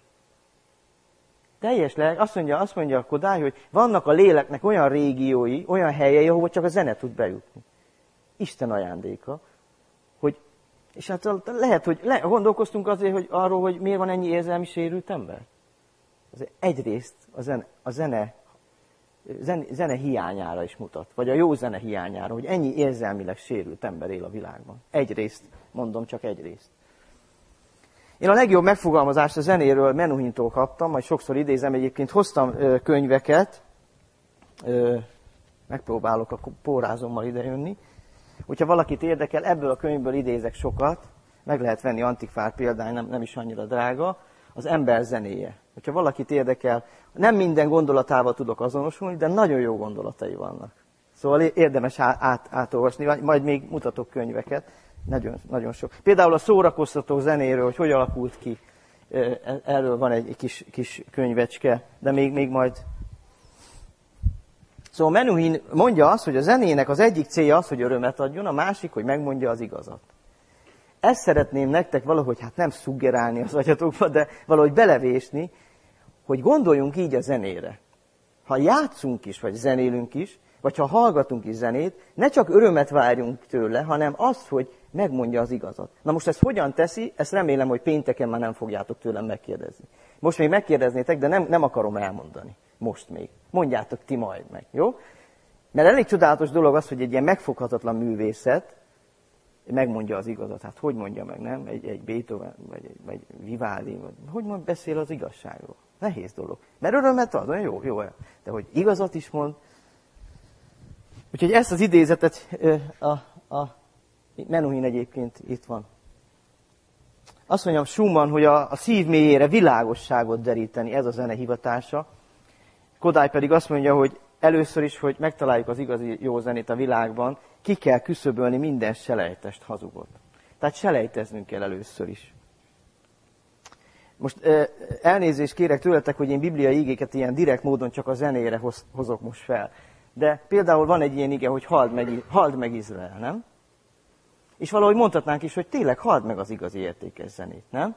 S1: Teljes lelk, azt mondja, azt mondja Kodály, hogy vannak a léleknek olyan régiói, olyan helyei, ahol csak a zene tud bejutni. Isten ajándéka, hogy, és hát lehet, hogy le, gondolkoztunk azért, hogy arról, hogy miért van ennyi érzelmi sérült ember. Azért egyrészt a zene, a zene Zene, zene hiányára is mutat, vagy a jó zene hiányára, hogy ennyi érzelmileg sérült ember él a világban. Egyrészt, mondom, csak egyrészt. Én a legjobb megfogalmazást a zenéről Menuhintól kaptam, majd sokszor idézem, egyébként hoztam ö, könyveket, ö, megpróbálok a pórázommal idejönni. Hogyha valakit érdekel, ebből a könyvből idézek sokat, meg lehet venni antikvár példány, nem, nem is annyira drága, az ember zenéje. Hogyha valakit érdekel, nem minden gondolatával tudok azonosulni, de nagyon jó gondolatai vannak. Szóval érdemes át, átolvasni, majd még mutatok könyveket, nagyon, nagyon sok. Például a szórakoztató zenéről, hogy hogy alakult ki, erről van egy kis, kis könyvecske, de még, még majd... Szóval Menuhin mondja azt, hogy a zenének az egyik célja az, hogy örömet adjon, a másik, hogy megmondja az igazat. Ezt szeretném nektek valahogy, hát nem szuggerálni az agyatokba, de valahogy belevésni, hogy gondoljunk így a zenére. Ha játszunk is, vagy zenélünk is, vagy ha hallgatunk is zenét, ne csak örömet várjunk tőle, hanem azt, hogy megmondja az igazat. Na most ezt hogyan teszi, ezt remélem, hogy pénteken már nem fogjátok tőlem megkérdezni. Most még megkérdeznétek, de nem, nem akarom elmondani. Most még. Mondjátok ti majd meg, jó? Mert elég csodálatos dolog az, hogy egy ilyen megfoghatatlan művészet megmondja az igazat. Hát hogy mondja meg, nem? Egy, egy Beethoven, vagy egy vagy Vivaldi, vagy hogy mond, beszél az igazságról? Nehéz dolog. Mert örömet ad, olyan jó, jó. De hogy igazat is mond. Úgyhogy ezt az idézetet a, a Menuhin egyébként itt van. Azt mondjam Schumann, hogy a, a szív mélyére világosságot deríteni, ez a zene hivatása. Kodály pedig azt mondja, hogy először is, hogy megtaláljuk az igazi jó zenét a világban, ki kell küszöbölni minden selejtest, hazugot. Tehát selejteznünk kell először is. Most elnézést kérek tőletek, hogy én bibliai igéket ilyen direkt módon csak a zenére hoz, hozok most fel. De például van egy ilyen ige, hogy halld meg, halld meg Izrael, nem? És valahogy mondhatnánk is, hogy tényleg halld meg az igazi értékes zenét, nem?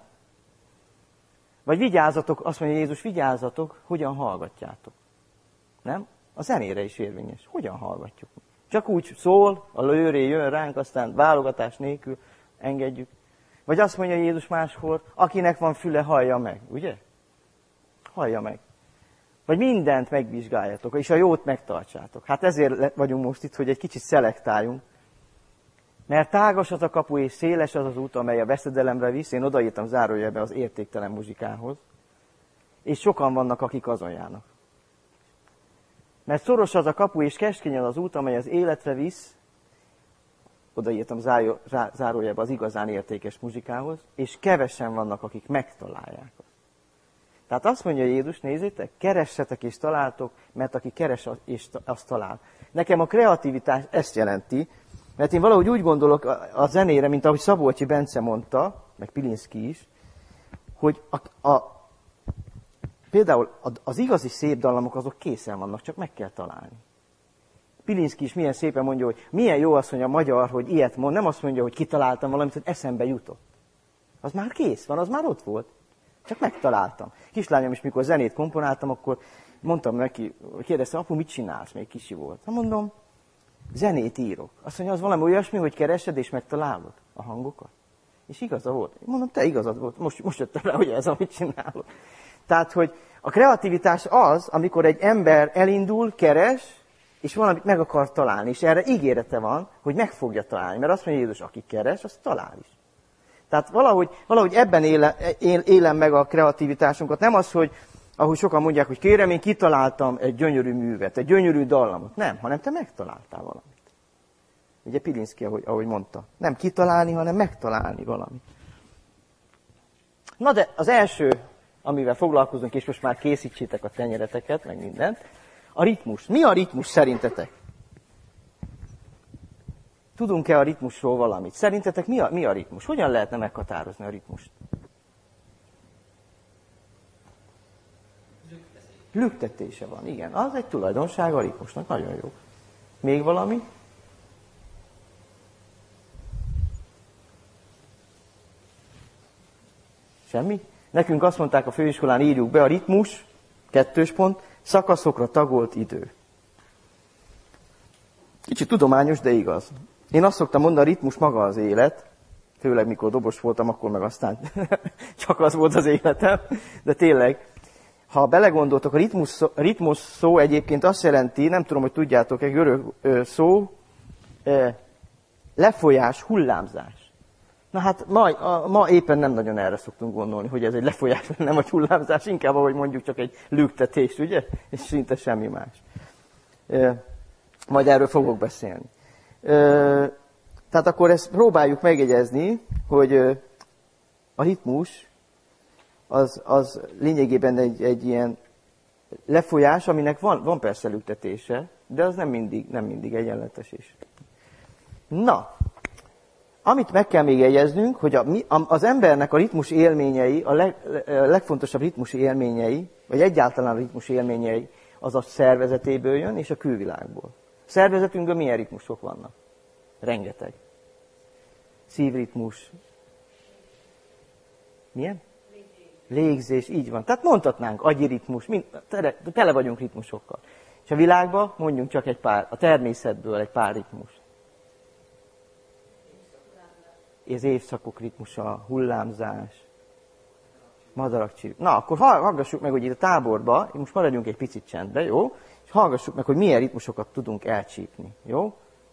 S1: Vagy vigyázzatok, azt mondja Jézus, vigyázzatok, hogyan hallgatjátok. Nem? A zenére is érvényes. Hogyan hallgatjuk? Csak úgy szól, a lőré jön ránk, aztán válogatás nélkül engedjük. Vagy azt mondja Jézus máshol, akinek van füle, hallja meg, ugye? Hallja meg. Vagy mindent megvizsgáljatok, és a jót megtartsátok. Hát ezért vagyunk most itt, hogy egy kicsit szelektáljunk. Mert tágas az a kapu, és széles az az út, amely a veszedelemre visz. Én odaírtam zárójelbe az értéktelen muzsikához. És sokan vannak, akik azon járnak. Mert szoros az a kapu, és keskeny az az út, amely az életre visz. Odaírtam zárójelbe az igazán értékes muzsikához. És kevesen vannak, akik megtalálják azt. Tehát azt mondja Jézus, nézzétek, keressetek és találtok, mert aki keres és azt talál. Nekem a kreativitás ezt jelenti, mert én valahogy úgy gondolok a zenére, mint ahogy Szabolcsi Bence mondta, meg Pilinszky is, hogy a, a, például az igazi szép dallamok azok készen vannak, csak meg kell találni. Pilinszky is milyen szépen mondja, hogy milyen jó azt mondja a magyar, hogy ilyet mond, nem azt mondja, hogy kitaláltam valamit, hogy eszembe jutott. Az már kész van, az már ott volt. Csak megtaláltam. Kislányom is, mikor zenét komponáltam, akkor mondtam neki, kérdeztem, apu, mit csinálsz? Még kicsi volt. Ha mondom, zenét írok. Azt mondja, az valami olyasmi, hogy keresed és megtalálod a hangokat. És igaza volt. Én mondom, te igazad volt. Most, most jöttem rá, hogy ez, amit csinálok. Tehát, hogy a kreativitás az, amikor egy ember elindul, keres, és valamit meg akar találni. És erre ígérete van, hogy meg fogja találni. Mert azt mondja Jézus, aki keres, az talál is. Tehát valahogy, valahogy ebben élem, élem meg a kreativitásunkat. Nem az, hogy ahogy sokan mondják, hogy kérem, én kitaláltam egy gyönyörű művet, egy gyönyörű dallamot. Nem, hanem te megtaláltál valamit. Ugye Pilinszky, ahogy, ahogy mondta. Nem kitalálni, hanem megtalálni valamit. Na de az első, amivel foglalkozunk, és most már készítsétek a tenyereteket, meg mindent, a ritmus. Mi a ritmus szerintetek? Tudunk-e a ritmusról valamit? Szerintetek mi a, mi a ritmus? Hogyan lehetne meghatározni a ritmust? Lüktetése van, igen. Az egy tulajdonsága a ritmusnak, nagyon jó. Még valami? Semmi? Nekünk azt mondták a főiskolán, írjuk be a ritmus, kettős pont, szakaszokra tagolt idő. Kicsit tudományos, de igaz. Én azt szoktam mondani, a ritmus maga az élet, főleg mikor dobos voltam, akkor meg aztán csak az volt az életem, de tényleg, ha belegondoltok, a ritmus szó, a ritmus szó egyébként azt jelenti, nem tudom, hogy tudjátok-e, görög szó, lefolyás, hullámzás. Na hát ma, a, ma éppen nem nagyon erre szoktunk gondolni, hogy ez egy lefolyás, nem egy hullámzás, inkább ahogy mondjuk csak egy lüktetés, ugye? És szinte semmi más. Majd erről fogok beszélni. Tehát akkor ezt próbáljuk megjegyezni, hogy a ritmus az, az lényegében egy, egy ilyen lefolyás, aminek van, van persze lüktetése, de az nem mindig, nem mindig egyenletes is. Na, amit meg kell még jegyeznünk, hogy a, az embernek a ritmus élményei, a leg, legfontosabb ritmus élményei, vagy egyáltalán a ritmus élményei, az a szervezetéből jön, és a külvilágból. A szervezetünkben milyen ritmusok vannak? Rengeteg. Szívritmus. Milyen? Légzés, így van. Tehát mondhatnánk, agyi ritmus, mind, tele, tele vagyunk ritmusokkal. És a világban mondjunk csak egy pár, a természetből egy pár ritmust. Az évszakok ritmusa, hullámzás, madarak csirip. Na, akkor hallgassuk meg, hogy itt a táborba, most maradjunk egy picit csendbe, jó? És hallgassuk meg, hogy milyen ritmusokat tudunk elcsípni, jó?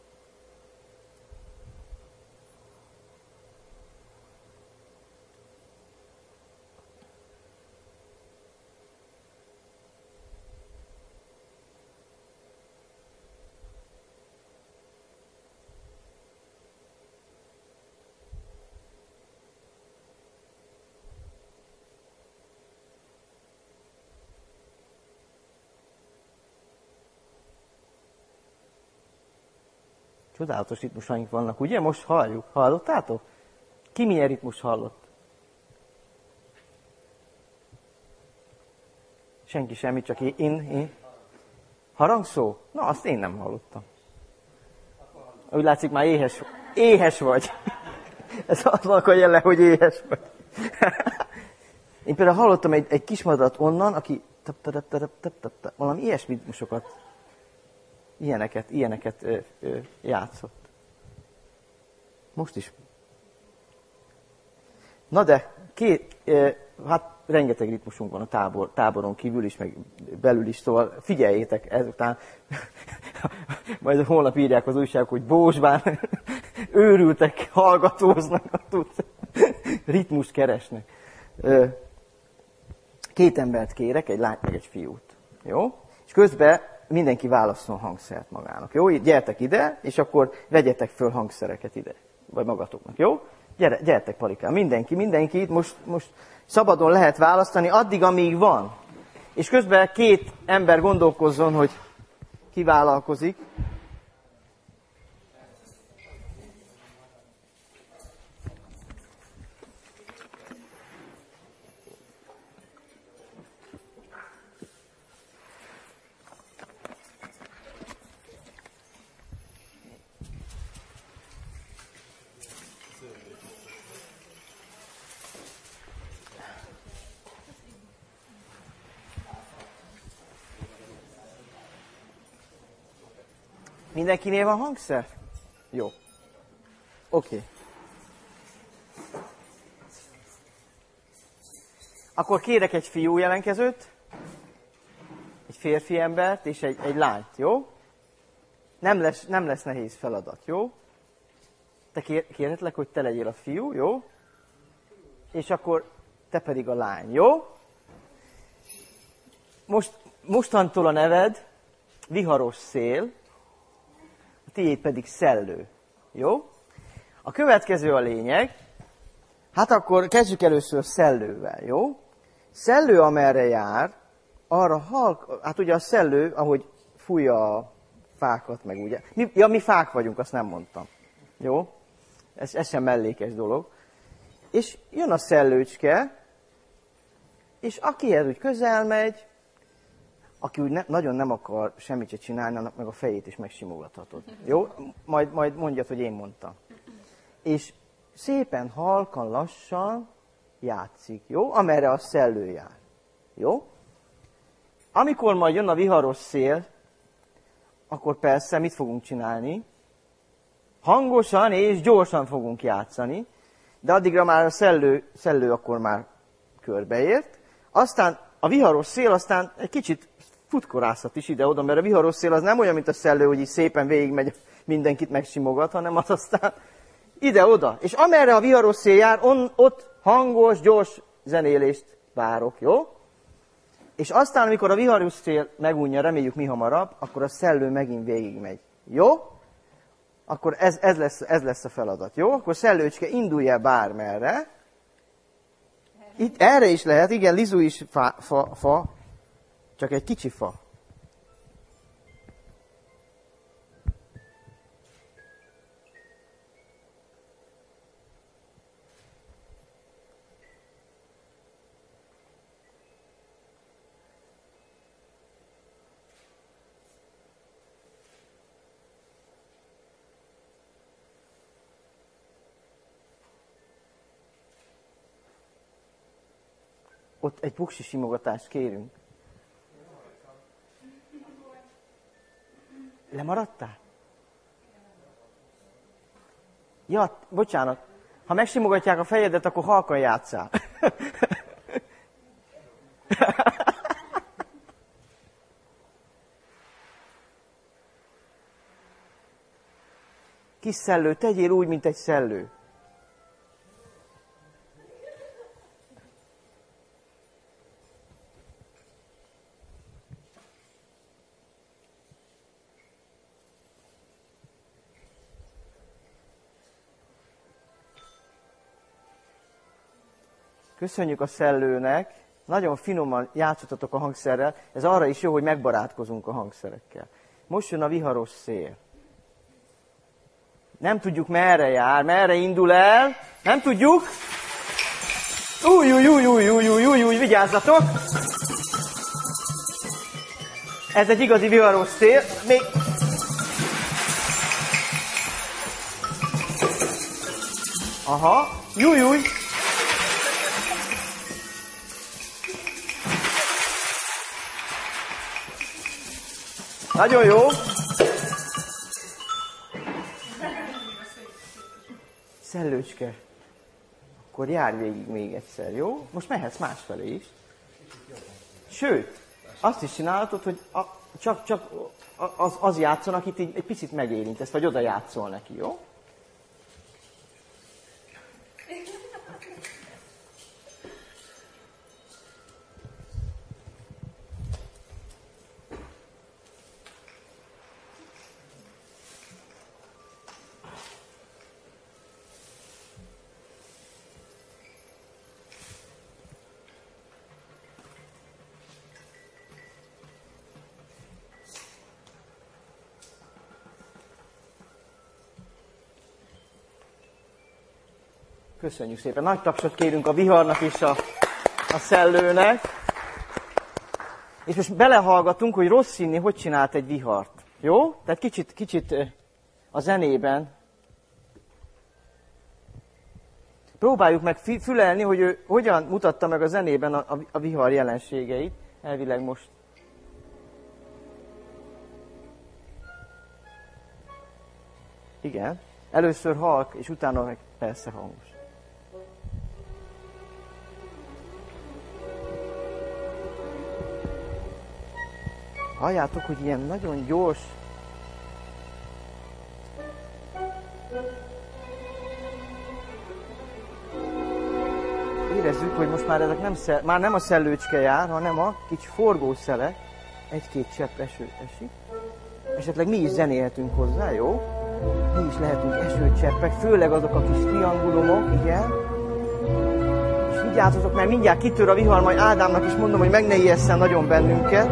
S1: Csodálatos ritmusaink vannak, ugye? Most halljuk. Hallottátok? Ki milyen ritmus hallott? Senki semmit, csak én, én. Harangszó? Na, azt én nem hallottam. Úgy látszik, már éhes, éhes vagy. Ez azt akarja le, hogy éhes vagy. Én például hallottam egy, egy kismadarat onnan, aki valami ilyesmi ritmusokat, ilyeneket, ilyeneket ö, ö, játszott. Most is. Na de, két, ö, hát rengeteg ritmusunk van a tábor, táboron kívül is, meg belül is, szóval figyeljétek ezután. Majd holnap írják az újságok, hogy Bósbán őrültek, hallgatóznak, ritmust keresnek. Ö, két embert kérek, egy lányt meg egy fiút. Jó? És közben mindenki válasszon hangszert magának. Jó? Gyertek ide, és akkor vegyetek föl hangszereket ide. Vagy magatoknak. Jó? Gyere, gyertek, Palikám. Mindenki, mindenki itt most, most szabadon lehet választani, addig, amíg van. És közben két ember gondolkozzon, hogy ki vállalkozik. Mindenkinél van hangszer? Jó. Oké. Okay. Akkor kérek egy fiú jelentkezőt, egy férfi embert és egy, egy lányt, jó? Nem lesz, nem lesz nehéz feladat, jó? Te kér, kérhetlek, hogy te legyél a fiú, jó? És akkor te pedig a lány, jó? Most, mostantól a neved viharos szél, a tiéd pedig szellő. Jó? A következő a lényeg. Hát akkor kezdjük először szellővel, jó? Szellő, amerre jár, arra halk... Hát ugye a szellő, ahogy fújja a fákat, meg ugye... Mi, ja, mi fák vagyunk, azt nem mondtam. Jó? Ez, ez sem mellékes dolog. És jön a szellőcske, és akihez úgy közel megy, aki úgy ne, nagyon nem akar semmit se csinálni, annak meg a fejét is megsimogathatod. Jó? Majd, majd mondjad, hogy én mondtam. És szépen, halkan, lassan játszik, jó? Amerre a szellő jár. Jó? Amikor majd jön a viharos szél, akkor persze mit fogunk csinálni? Hangosan és gyorsan fogunk játszani, de addigra már a szellő, szellő akkor már körbeért. Aztán a viharos szél aztán egy kicsit futkorászat is ide-oda, mert a viharos szél az nem olyan, mint a szellő, hogy így szépen végigmegy, mindenkit megsimogat, hanem az aztán ide-oda. És amerre a viharos szél jár, on, ott hangos, gyors zenélést várok, jó? És aztán, amikor a viharos szél megunja, reméljük mi hamarabb, akkor a szellő megint végigmegy. Jó? Akkor ez, ez, lesz, ez lesz a feladat, jó? Akkor szellőcske, indulj el bármerre. Itt, erre is lehet, igen, Lizu is fa, fa, fa, csak egy kicsi fa. Ott egy puksi simogatást kérünk. Lemaradtál? Ja, bocsánat. Ha megsimogatják a fejedet, akkor halkan játsszál. Kis szellő, tegyél úgy, mint egy szellő. Köszönjük a szellőnek, nagyon finoman játszottatok a hangszerrel, ez arra is jó, hogy megbarátkozunk a hangszerekkel. Most jön a viharos szél. Nem tudjuk merre jár, merre indul el, nem tudjuk. Új, új, új, új, új, új, új, új, vigyázzatok! Ez egy igazi viharos szél, még... Aha, júj, júj! Nagyon jó. Szellőcske. Akkor járj végig még egyszer, jó? Most mehetsz másfelé is. Sőt, azt is csinálhatod, hogy a, csak, csak az, az játszon, akit egy, egy picit megérintesz, vagy oda játszol neki, jó? Köszönjük szépen. Nagy tapsot kérünk a viharnak és a, a szellőnek. És most belehallgatunk, hogy Rossini hogy csinált egy vihart. Jó? Tehát kicsit, kicsit a zenében. Próbáljuk meg fülelni, hogy ő hogyan mutatta meg a zenében a, a, a vihar jelenségeit. Elvileg most. Igen. Először halk, és utána meg persze hangos. Halljátok, hogy ilyen nagyon gyors. Érezzük, hogy most már ezek nem, szel... már nem a szellőcske jár, hanem a kicsi forgószele. Egy-két csepp eső esik. Esetleg mi is zenélhetünk hozzá, jó? Mi is lehetünk esőcseppek, főleg azok a kis triangulumok, igen. És vigyázzatok, mert mindjárt kitör a vihar, majd Ádámnak is mondom, hogy meg ne ijesszen nagyon bennünket.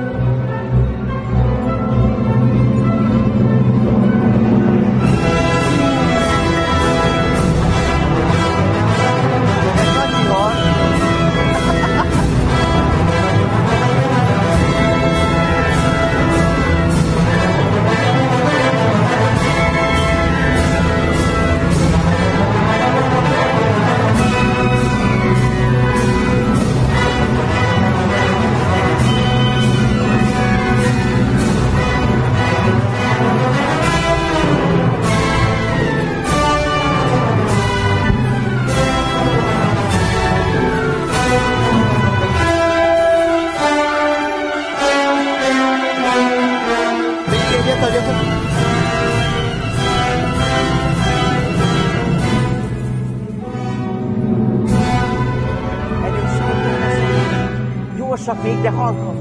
S1: Gyorsak még, de halkan.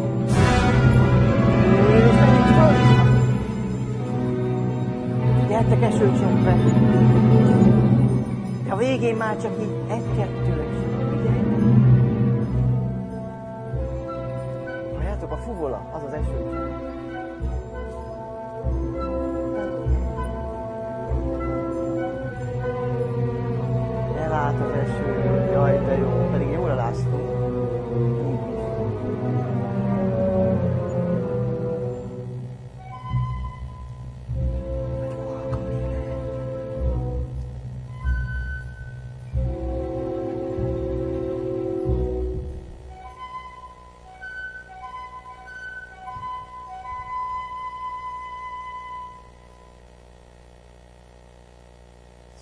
S1: Gyertek esőcseppbe. De a végén már csak így egy-kettő. Halljátok, a fuvola, az az esőcsepp. Elállt az eső, jaj de jó, pedig jól eláztunk.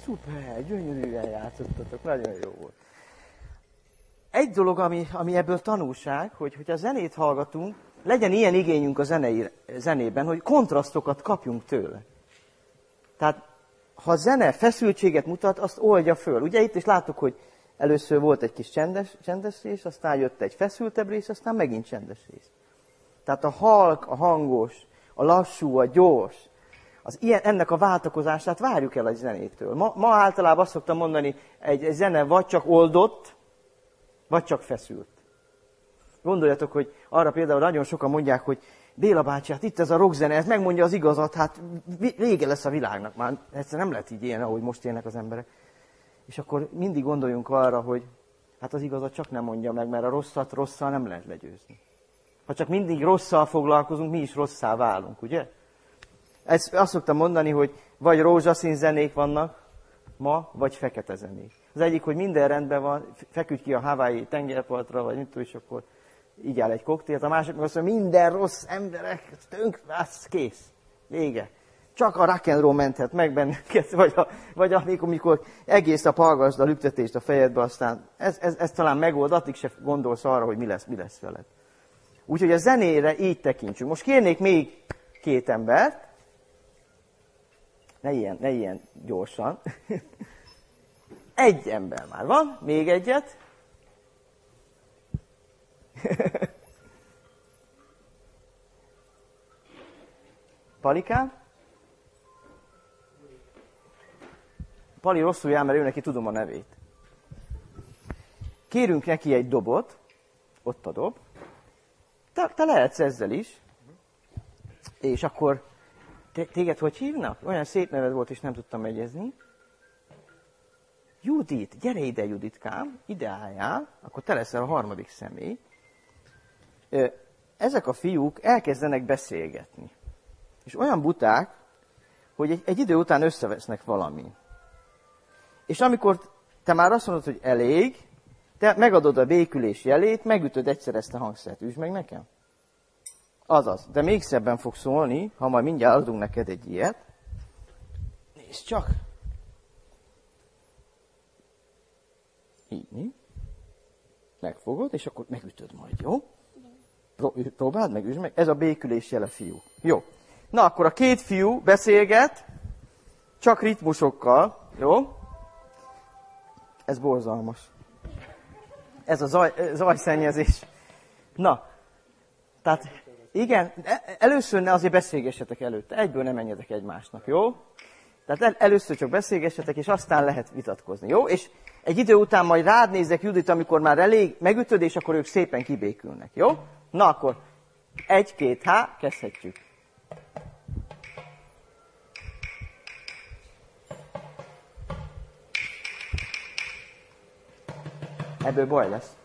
S1: Szuper, gyönyörűen játszottatok, nagyon jó volt. Egy dolog, ami, ami ebből tanulság, hogy hogyha a zenét hallgatunk, legyen ilyen igényünk a zenei, zenében, hogy kontrasztokat kapjunk tőle. Tehát, ha a zene feszültséget mutat, azt oldja föl. Ugye itt is láttuk, hogy először volt egy kis csendes, csendes rész, aztán jött egy feszültebb rész, aztán megint csendes rész. Tehát a halk, a hangos, a lassú, a gyors, az ilyen, ennek a váltakozását várjuk el a zenétől. Ma, ma általában azt szoktam mondani, egy, egy zene vagy csak oldott, vagy csak feszült. Gondoljatok, hogy arra például nagyon sokan mondják, hogy Béla bácsi, hát itt ez a rockzene, ez megmondja az igazat, hát vége lesz a világnak. Már egyszer nem lehet így ilyen, ahogy most élnek az emberek. És akkor mindig gondoljunk arra, hogy hát az igazat csak nem mondja meg, mert a rosszat rosszal nem lehet legyőzni. Ha csak mindig rosszal foglalkozunk, mi is rosszá válunk, ugye? Ezt azt szoktam mondani, hogy vagy rózsaszín zenék vannak ma, vagy fekete zenék. Az egyik, hogy minden rendben van, feküdj ki a Hawaii tengerpartra, vagy mit tudom, és akkor így áll egy koktélt. A másik meg azt mondja, minden rossz emberek, tönk, az kész, vége. Csak a rock and roll menthet meg bennünket, vagy, a, vagy amikor, amikor egész a hallgasd a lüktetést a fejedbe, aztán ez, ez, ez talán megold, addig se gondolsz arra, hogy mi lesz, mi lesz veled. Úgyhogy a zenére így tekintsünk. Most kérnék még két embert, ne ilyen, ne ilyen gyorsan. Egy ember már van, még egyet. Palikám? Pali rosszul jár, mert ő neki tudom a nevét. Kérünk neki egy dobot, ott a dob. Te, te lehetsz ezzel is. És akkor téged hogy hívnak? Olyan szép neved volt, és nem tudtam megyezni. Judit, gyere ide, Juditkám, ide álljál, akkor te leszel a harmadik személy. Ezek a fiúk elkezdenek beszélgetni. És olyan buták, hogy egy, egy idő után összevesznek valami. És amikor te már azt mondod, hogy elég, te megadod a békülés jelét, megütöd egyszer ezt a hangszert. Üsd meg nekem. Azaz, de még szebben fog szólni, ha majd mindjárt adunk neked egy ilyet. Nézd csak! Így, megfogod, és akkor megütöd majd, jó? Pró- próbáld meg, üsd meg. Ez a békülés jele, fiú. Jó. Na, akkor a két fiú beszélget, csak ritmusokkal, jó? Ez borzalmas. Ez a zaj, zajszennyezés. Na, tehát igen, először ne azért beszélgessetek előtte, egyből ne menjetek egymásnak, jó? Tehát el, először csak beszélgessetek, és aztán lehet vitatkozni, jó? És egy idő után majd rád nézek, Judit, amikor már elég megütöd, és akkor ők szépen kibékülnek, jó? Na akkor, egy, két, há, kezdhetjük. Ebből baj lesz.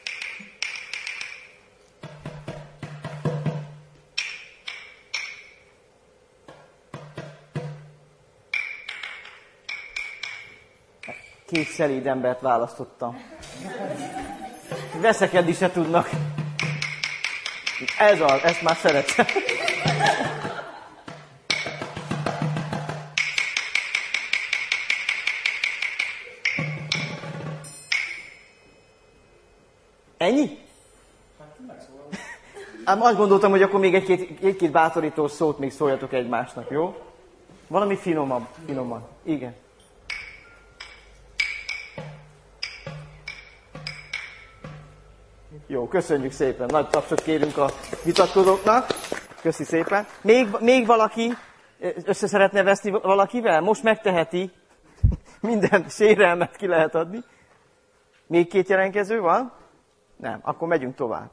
S1: Két szelíd embert választottam. Veszekedni se tudnak. Ez az, ezt már szeretem. Ennyi? Ám azt gondoltam, hogy akkor még egy-két, egy-két bátorító szót még szóljatok egymásnak, jó? Valami finomabb, finoman. Igen. Jó, köszönjük szépen. Nagy tapsot kérünk a vitatkozóknak. Köszi szépen. Még, még valaki össze szeretne veszni valakivel? Most megteheti. Minden sérelmet ki lehet adni. Még két jelentkező van? Nem, akkor megyünk tovább.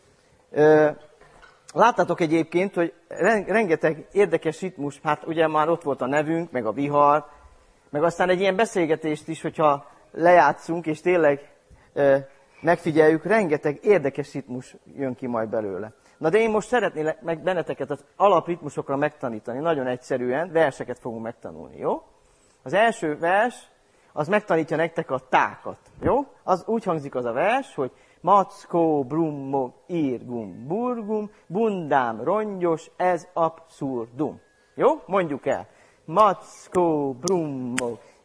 S1: Láttátok egyébként, hogy rengeteg érdekes ritmus, hát ugye már ott volt a nevünk, meg a vihar, meg aztán egy ilyen beszélgetést is, hogyha lejátszunk, és tényleg megfigyeljük, rengeteg érdekes ritmus jön ki majd belőle. Na de én most szeretnélek meg benneteket az alapritmusokra megtanítani, nagyon egyszerűen, verseket fogunk megtanulni, jó? Az első vers, az megtanítja nektek a tákat, jó? Az úgy hangzik az a vers, hogy mackó, brummog, írgum, burgum, bundám, rongyos, ez abszurdum. Jó? Mondjuk el. Mackó, brummog,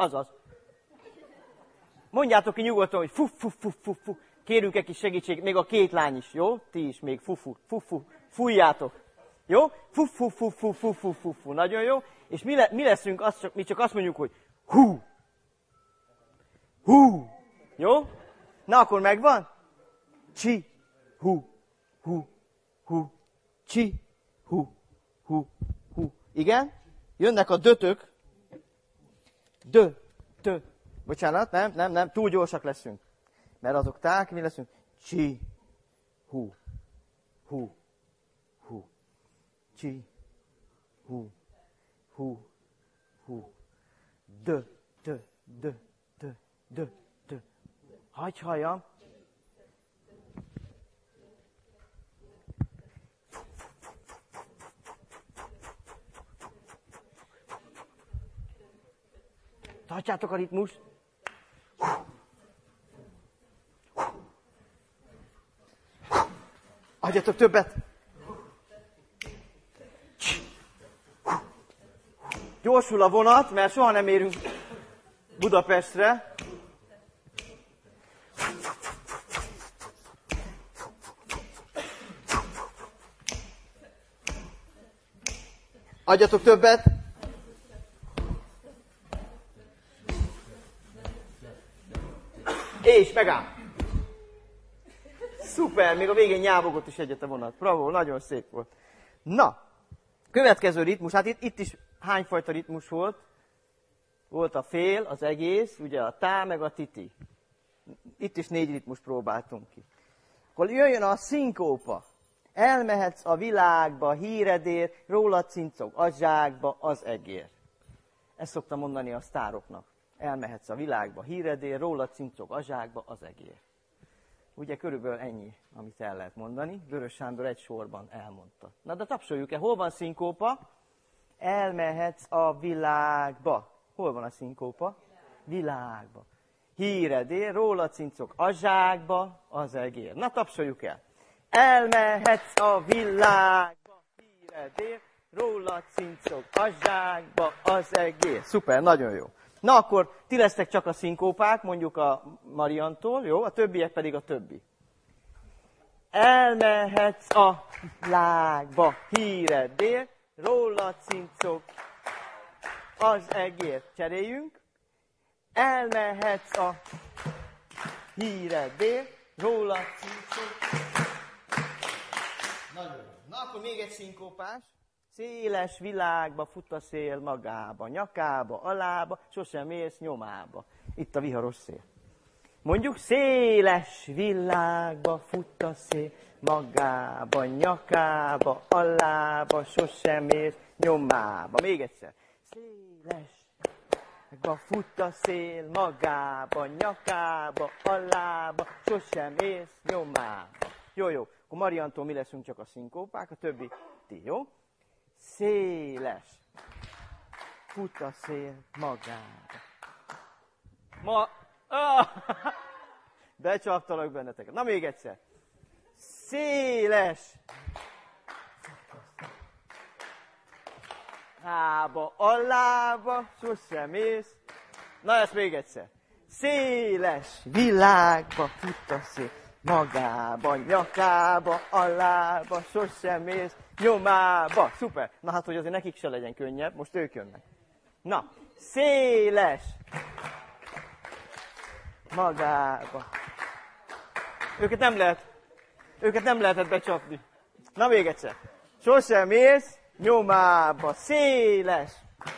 S1: Azaz. Mondjátok ki nyugodtan, hogy fu, fu, fu, fu, fu. Kérünk egy kis segítség, még a két lány is, jó? Ti is még fu, fu, fu, fu. Fújjátok. Jó? Fu, fu, fu, fu, fu, fu, fu, fu. Nagyon jó. És mi, le, mi leszünk, azt csak, mi csak azt mondjuk, hogy hú. Hú. Jó? Na akkor megvan? Csi. Hú. Hú. Hú. Csi. Hú. Hú. Hú. Igen? Jönnek a dötök. Dö. Tö. Bocsánat, nem, nem, nem, túl gyorsak leszünk. Mert azok ták, mi leszünk? Csi. Hú. Hú. Hú. Csi. Hú. Hú. Hú. Dö. Tö. Dö. Tö. Dö. Tö. Hagyj halljam. Tartsátok a ritmust. Adjatok többet. Gyorsul a vonat, mert soha nem érünk Budapestre. Adjatok többet. És megáll. Szuper, még a végén nyávogott is egyet a vonat. Bravo, nagyon szép volt. Na, következő ritmus, hát itt, itt is hányfajta ritmus volt? Volt a fél, az egész, ugye a tá, meg a titi. Itt is négy ritmus próbáltunk ki. Akkor jöjjön a szinkópa. Elmehetsz a világba, híredér, rólad cincog a zsákba az egér. Ezt szoktam mondani a sztároknak. Elmehetsz a világba, híredér, rólad cincog a zsákba az egér. Ugye körülbelül ennyi, amit el lehet mondani. Vörös Sándor egy sorban elmondta. Na de tapsoljuk-e, hol van szinkópa? Elmehetsz a világba. Hol van a szinkópa? Világba. Híredér, rólad cincog a zsákba az egér. Na tapsoljuk el. Elmehetsz a világba, híredér, rólad cincog a zsákba az egér. Szuper, nagyon jó. Na akkor ti lesztek csak a szinkópák, mondjuk a Mariantól, jó? A többiek pedig a többi. Elmehetsz a világba, híredér, rólad cincog az egér. Cseréljünk. Elmehetsz a híredér, rólad cincog. Nagyon jó. Na akkor még egy szinkópás. Széles világba fut a szél magába, nyakába, alába, sosem érsz nyomába. Itt a viharos szél. Mondjuk széles világba fut a szél magába, nyakába, alába, sosem érsz nyomába. Még egyszer. Széles világba fut a szél magába, nyakába, alába, sosem érsz nyomába. Jó, jó. Akkor Mariantól mi leszünk csak a szinkópák, a többi ti, jó? Széles. Fut a szél magába. Ma... Ah! Becsaptalak benneteket. Na még egyszer. Széles. Hába, alába, sosem ész. Na ezt még egyszer. Széles világba fut a szél magába, nyakába, alába, sosem ész, nyomába. Szuper. Na hát, hogy azért nekik se legyen könnyebb, most ők jönnek. Na, széles. Magába. Őket nem lehet, őket nem lehetett becsapni. Na még egyszer. Sosem ész, nyomába, széles.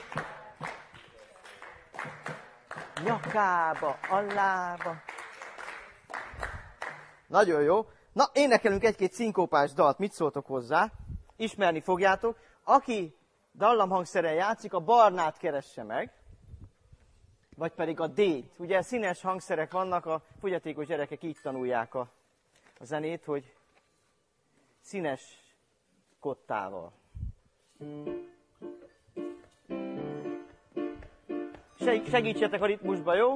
S1: Nyakába, alába. Nagyon jó. Na, énekelünk egy-két szinkópás dalt. Mit szóltok hozzá? Ismerni fogjátok. Aki dallamhangszeren játszik, a barnát keresse meg. Vagy pedig a D-t. Ugye színes hangszerek vannak, a fogyatékos gyerekek így tanulják a, a zenét, hogy színes kottával. Segítsetek a ritmusba, jó?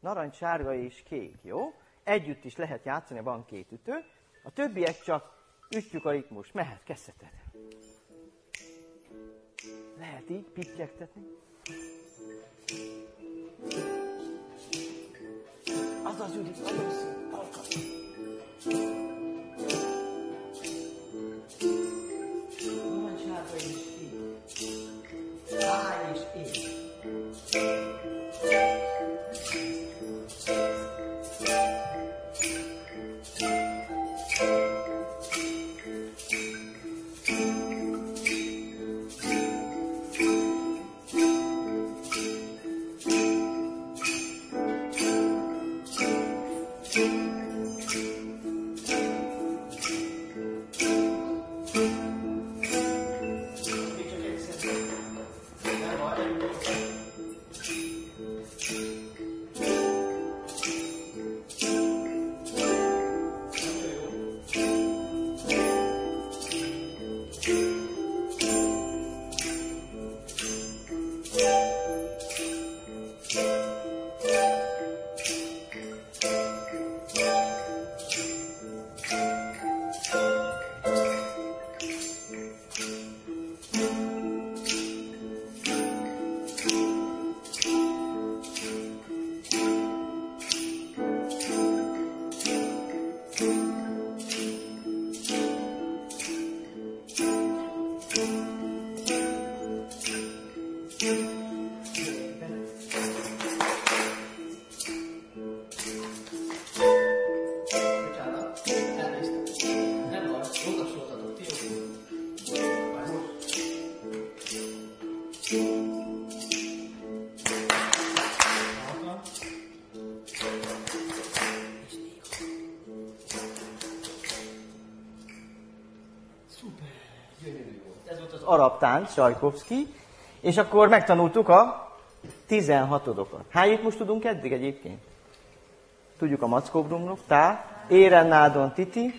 S1: narancs, sárga és kék, jó? Együtt is lehet játszani, van két ütő. A többiek csak ütjük a ritmus. Mehet, kezdheted. Lehet így pittyegtetni. Azaz, Judit, nagyon szép, alkat. Narancs, sárga és kék. Á és ég. Arab tánc, Csajkovszky, és akkor megtanultuk a tizenhatodokat. Hány ritmust tudunk eddig egyébként? Tudjuk a Mackóbrumnok, tá, Érennádon, Titi,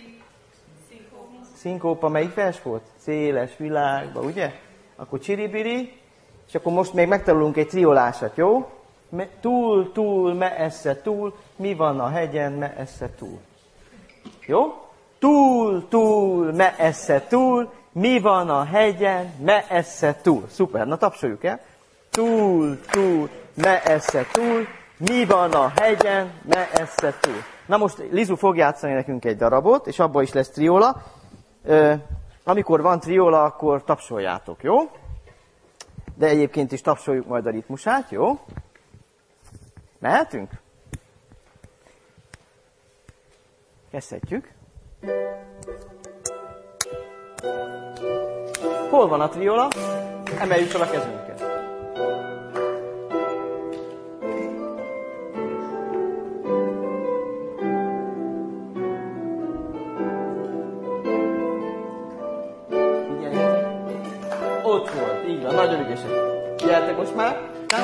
S1: Szinkópa, melyik vers volt? Széles világba, ugye? Akkor Csiribiri, és akkor most még megtanulunk egy triolásat, jó? Me, túl, túl, me esze, túl, mi van a hegyen, me esze, túl. Jó? Túl, túl, me esze, túl, mi van a hegyen, me esze, túl. Szuper, na tapsoljuk el. Túl, túl, me esze, túl, mi van a hegyen, me esze, túl. Na most Lizu fog játszani nekünk egy darabot, és abban is lesz triola. Ö, amikor van triola, akkor tapsoljátok, jó? De egyébként is tapsoljuk majd a ritmusát, jó? Mehetünk? Kezdhetjük. Hol van a triola? Emeljük fel a kezünket. Ott volt, így van, nagyon ügyesek. Gyertek most már.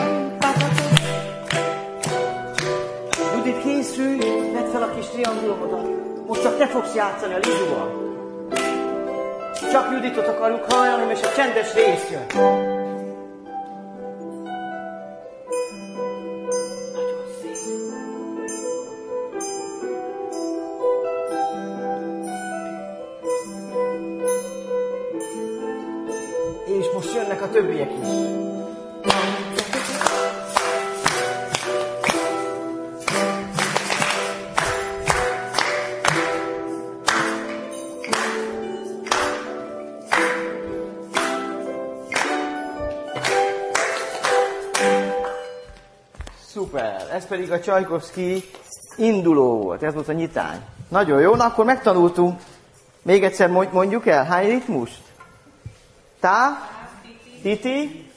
S1: Judit, készülj, vedd fel a kis triangulomodat. Most csak te fogsz játszani a Lizuval. Csak Juditot akarjuk hallani, és a csendes rész jön. Nagyon szép. És most jönnek a többiek is. Szuper, ez pedig a Csajkovszky induló volt, ez volt a nyitány. Nagyon jó, na akkor megtanultunk. Még egyszer mondjuk el, hány ritmust? Tá, titi,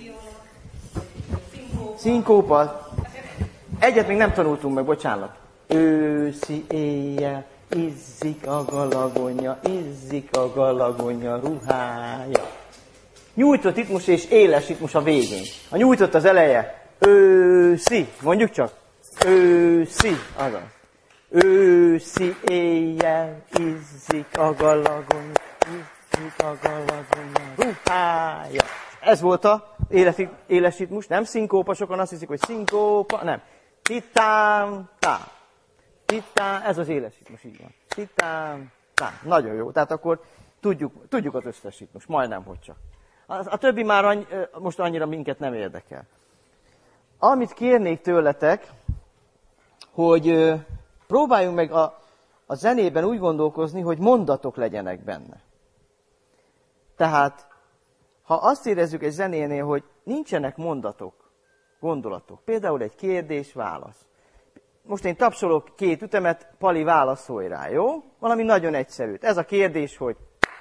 S1: szinkópa. Egyet még nem tanultunk meg, bocsánat. Őszi éjjel, izzik a galagonya, izzik a galagonya ruhája. Nyújtott ritmus és éles ritmus a végén. A nyújtott az eleje. Őszi, mondjuk csak. Őszi, azaz. Őszi éjjel, izzik a galagonya, izzik a galagonya ruhája. Ez volt a éles ritmus, nem szinkópa, sokan azt hiszik, hogy szinkópa, nem. Titám, tá. Titám, ez az éles ritmus, így van. Titám, tá. Nagyon jó. Tehát akkor tudjuk, tudjuk az összes ritmus, majdnem, hogy csak. A, a többi már annyi, most annyira minket nem érdekel. Amit kérnék tőletek, hogy próbáljunk meg a, a zenében úgy gondolkozni, hogy mondatok legyenek benne. Tehát, ha azt érezzük egy zenénél, hogy nincsenek mondatok, gondolatok, például egy kérdés, válasz. Most én tapsolok két ütemet, Pali, válaszolj rá, jó? Valami nagyon egyszerű. Ez a kérdés, hogy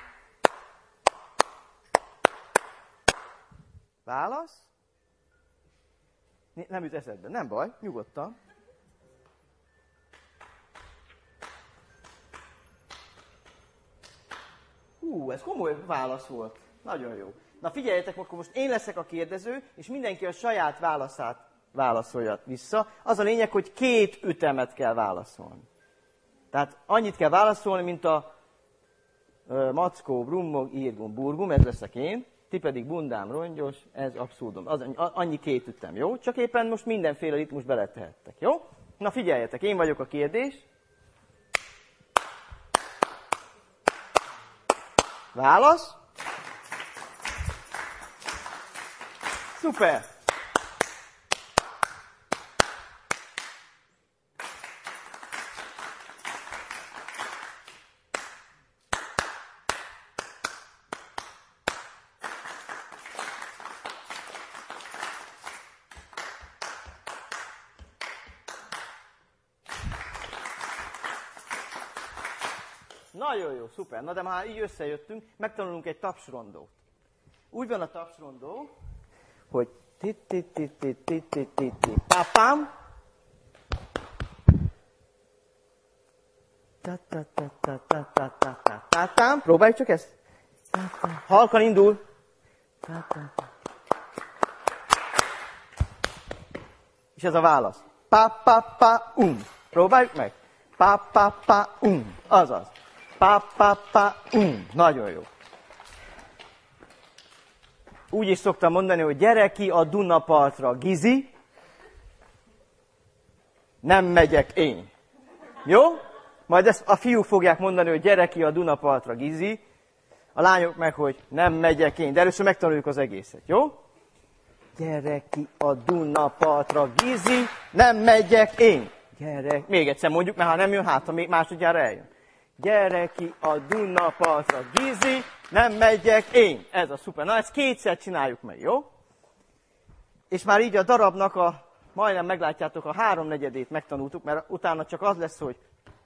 S1: válasz? Nem jut eszedbe, nem baj, nyugodtan. Hú, ez komoly válasz volt. Nagyon jó. Na figyeljetek, akkor most én leszek a kérdező, és mindenki a saját válaszát válaszolja vissza. Az a lényeg, hogy két ütemet kell válaszolni. Tehát annyit kell válaszolni, mint a ö, mackó, brummog, írgum, burgum, ez leszek én. Ti pedig bundám, rongyos, ez abszurdum. Az, annyi két ütem, jó? Csak éppen most mindenféle ritmus beletehettek, jó? Na figyeljetek, én vagyok a kérdés. Válasz. Szuper! Nagyon jó, szuper. Na de már így összejöttünk, megtanulunk egy tapsrondót. Úgy van a tapsrondó, hogy ti-ti-ti-ti-ti-ti-ti, papám, ta-ta-ta-ta-ta-ta-ta-ta-ta-tám, próbáljuk csak ezt. Halkan indul. És ez a válasz. Pa-pa-pa-um. Próbáljuk meg. Pa-pa-pa-um. Azaz. Pa-pa-pa-um. Nagyon jó. Úgy is szoktam mondani, hogy gyere ki a Dunapartra, Gizi, nem megyek én. Jó? Majd ezt a fiúk fogják mondani, hogy gyere ki a Dunapartra, Gizi, a lányok meg, hogy nem megyek én. De először megtanuljuk az egészet, jó? Gyere ki a Dunapartra, Gizi, nem megyek én. Gyere, még egyszer mondjuk, mert ha nem jön, hát ha még másodjára eljön. Gyere ki a Dunapartra, Gizi, nem megyek én. Ez a szuper. Na, ezt kétszer csináljuk meg, jó? És már így a darabnak a, majdnem meglátjátok, a háromnegyedét megtanultuk, mert utána csak az lesz, hogy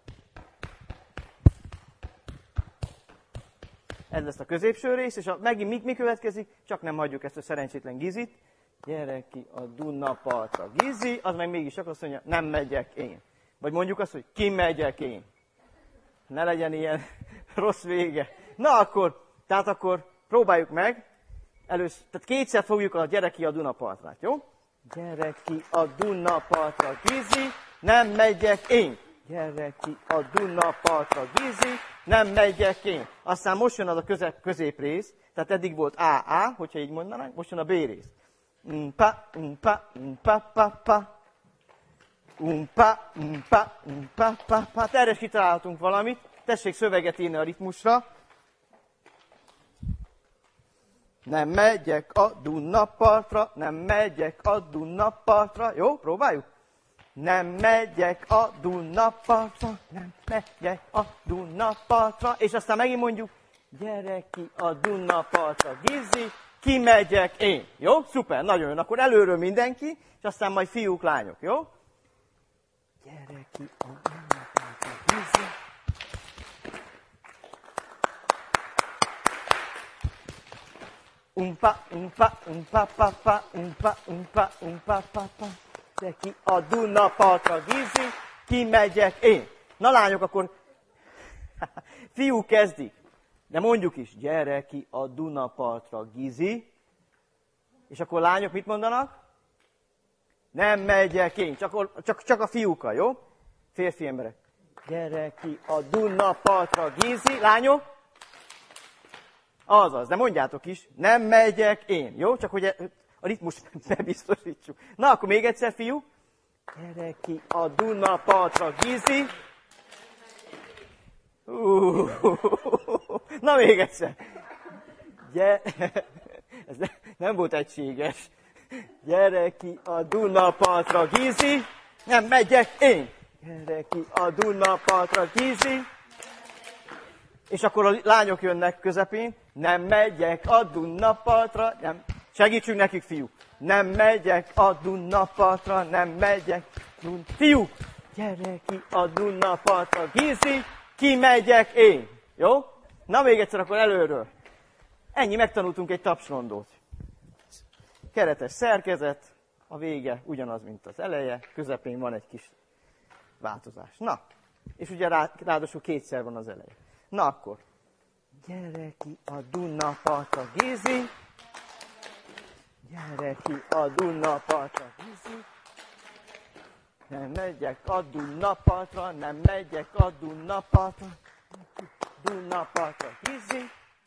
S1: ez lesz a középső rész, és a, megint mi, mi következik, csak nem hagyjuk ezt a szerencsétlen Gizit. Gyere ki a Dunapartra, Gizi, az meg mégis csak azt mondja, nem megyek én. Vagy mondjuk azt, hogy ki megyek én. Ne legyen ilyen rossz vége. Na akkor, tehát akkor próbáljuk meg. Először, tehát kétszer fogjuk a gyere ki a Dunapartra, jó? Gyere ki a Dunapartra, Gizi, nem megyek én. Gyere ki a Dunapartra, Gizi, nem megyek én. Aztán most jön az a közep, középrész, tehát eddig volt á á, hogyha így mondanánk, most jön a B rész. Um-pa, um-pa, um-pa, pa-pa. Um-pa, um-pa, um-pa, pa-pa. Hát erre is kitalálhatunk valamit. Tessék szöveget írni a ritmusra. Nem megyek a Dunapartra, nem megyek a Dunapartra. Jó, próbáljuk? Nem megyek a Dunapartra, nem megyek a Dunapartra. És aztán megint mondjuk, gyere ki a Dunapartra, Gizi, ki megyek én. Jó? Szuper, nagyon jó. Akkor előről mindenki, és aztán majd fiúk, lányok, jó? Gyere ki a Dunapartra, Gizi. Umpa, umpa, umpa, pa, pa, umpa, umpa, umpa, pa, pa. Gyere ki a Dunapartra, Gizi, ki megyek én. Na lányok, akkor fiúk kezdik. De mondjuk is, gyere ki a Dunapartra, Gizi. És akkor lányok mit mondanak? Nem megyek én, csak, csak, csak a fiúkkal, jó? Férfi emberek. Gyere ki a Dunapartra, Gizi. Lányok? Azaz, de mondjátok is, nem megyek én, jó? Csak hogy a ritmust bebiztosítsuk. Na, akkor még egyszer, fiúk. Gyere ki a Dunapartra, Gizi. Uh, na még egyszer. Gyere, ez nem volt egységes. Gyere ki a Dunapartra, Gizi. Nem megyek én. Gyere ki a Dunapartra, Gizi. És akkor a lányok jönnek közepén. Nem megyek a Dunapartra. Nem. Segítsünk nekik, fiúk. Nem megyek a Dunapartra, nem megyek. Dun... Fiúk, gyere ki a Dunapartra, Gizi. Ki megyek én. Jó? Na még egyszer akkor előről. Ennyi, megtanultunk egy tapsrondót. Keretes szerkezet, a vége ugyanaz, mint az eleje, közepén van egy kis változás. Na, és ugye rá, ráadásul kétszer van az eleje. Na akkor, gyere ki a Dunapartra, Gizi. Gyere ki a Dunapartra, Gizi. Nem megyek a Dunapartra, nem megyek a Dunapartra. Dunapartra, Gizi.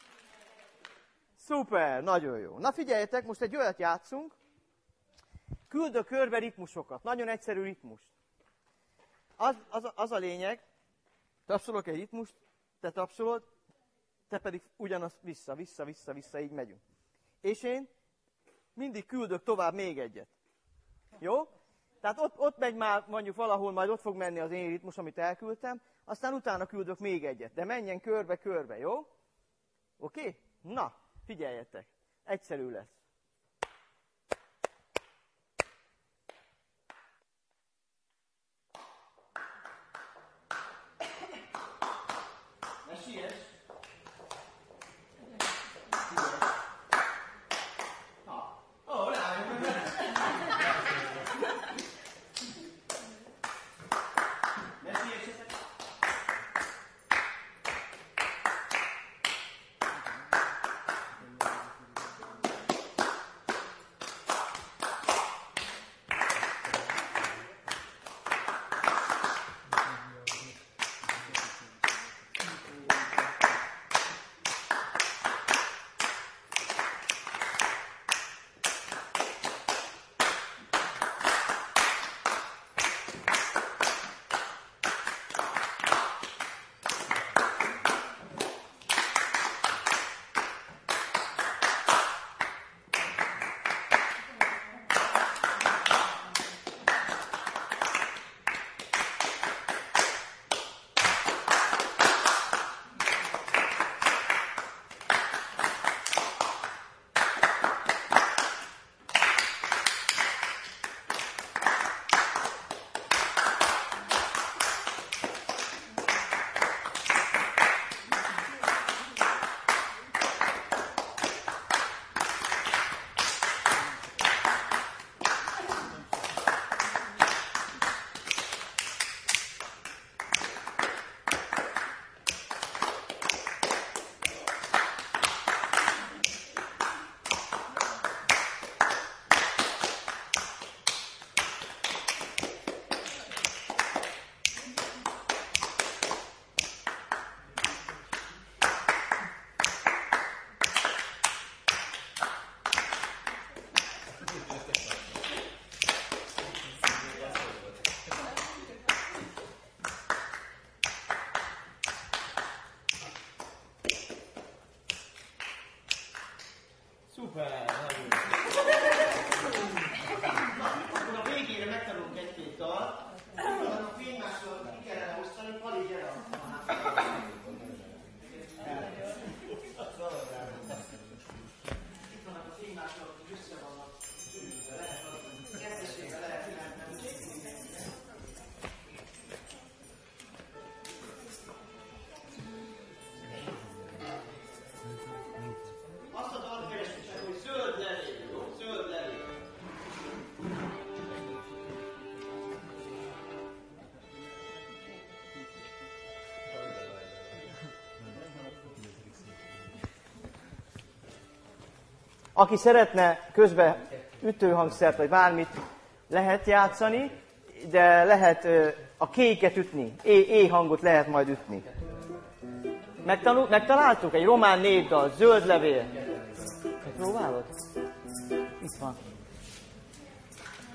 S1: Szuper, nagyon jó. Na figyeljetek, most egy olyat játszunk. Küldök körbe ritmusokat, nagyon egyszerű ritmust. Az, az, az a lényeg, tapsolok egy ritmust, te tapsolod, te pedig ugyanazt vissza, vissza, vissza, vissza, így megyünk. És én mindig küldök tovább még egyet. Jó? Tehát ott, ott megy már, mondjuk valahol majd ott fog menni az én ritmus, amit elküldtem, aztán utána küldök még egyet. De menjen körbe-körbe, jó? Oké? Okay? Na, figyeljetek. Egyszerű lesz. Ne siess! Ó, rájön! Ne siessetek! Szuper! Akkor a végére megtanulunk egy-két dalt, a fénymással ki kellene osztani, Pali, gyere a hátra. Itt vannak a fénymással, akik össze vannak, lehet adni, kezdesébe lehet menni. Azt a dalt keresünk, hogy zöld levél, jó? Zöld levél. Aki szeretne közben ütőhangszert, vagy bármit lehet játszani, de lehet a kéket ütni, é hangot lehet majd ütni. Megtanul, megtaláltuk egy román népdal, zöld levél. Próbálod? Itt van.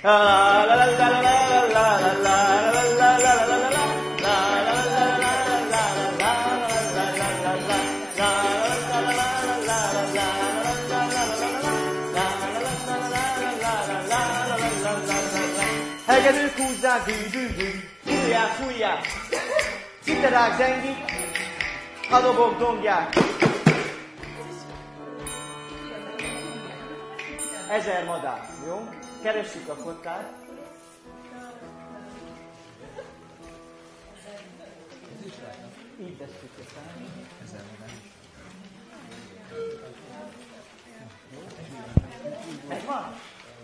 S1: Hegedűk húzzák, dű-dű-dű, fújják, fújják, citerák zengik, a dobok dongják. Ezer madár, jó? Keressük a kottát. Így tesszük a szállni. Ezer madár. Megvan?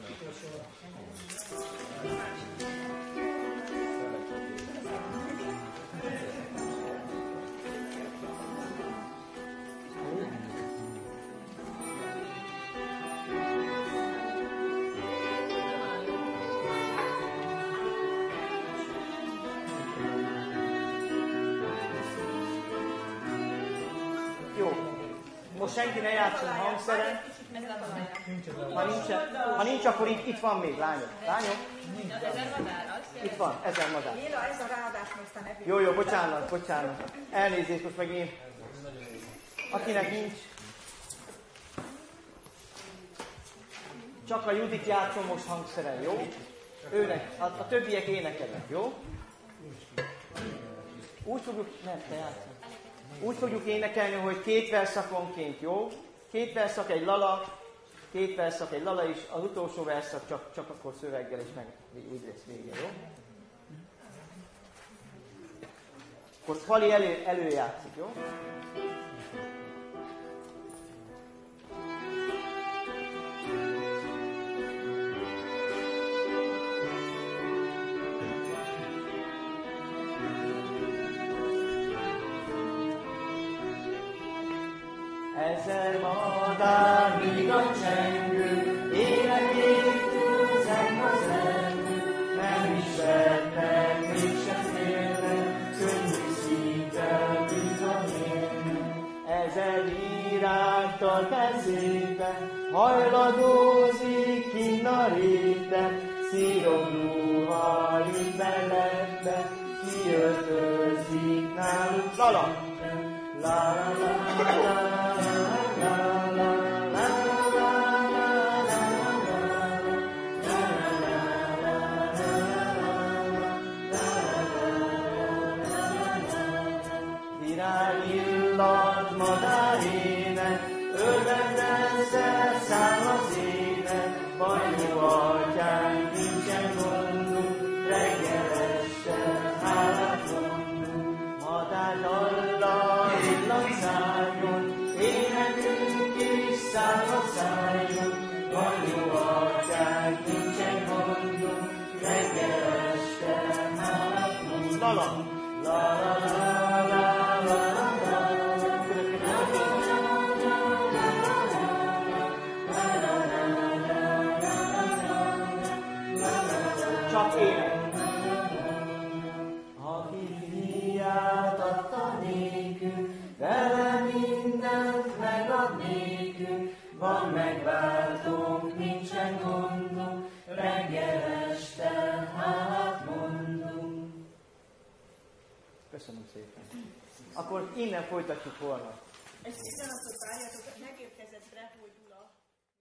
S1: Most senki ne játszon hangszeren. Ha nincs, ha nincs, akkor itt, itt van még, lányok. Lányok? Itt van, ezer madár.
S3: Ez a ráadás most a nevű.
S1: Jó, jó, bocsánat, bocsánat. Elnézést, most meg én. Akinek nincs. Csak a Judit játszom most hangszeren, jó? Őnek, a, a többiek énekelnek, jó? Úgy fogjuk, nem, te játszol. Úgy fogjuk énekelni, hogy két verszakonként, jó? Két verszak, egy lala, két verszak, egy lala, és az utolsó verszak csak, csak akkor szöveggel, és meg úgy lesz vége, jó? Akkor Fali elő, előjátszik, jó? Ezer madár, míg a csengő, énekétől zeng a zengő, nem ismertek, mégsem félnek, könnyű szívvel, mint a mérnek. Ezer virág tart kezében, hajladózik kinn a réten, szírogdúval jut mellette, kiöltözik náluk. Lala! La la la la la la Virágillat madárének, örvendezzel száll az ének, Bajnó atyánk, nincsen gondunk, reggel este hálát mondunk. Madár dallal illat szálljon, énekünk is száll a szálljon, Bajnó atyánk, nincsen gondunk, reggel este hálát mondunk. Lala! La la la la la. Csak ének. Aki fiát adta nékünk, vele mindent megad nékünk, van megváltónk, nincsen gondunk, reggel este hálát mondunk. Köszönöm szépen. Akkor innen folytatjuk holnap.
S3: Egy pillanat, hogy várjatok, megérkezett Brett, hogy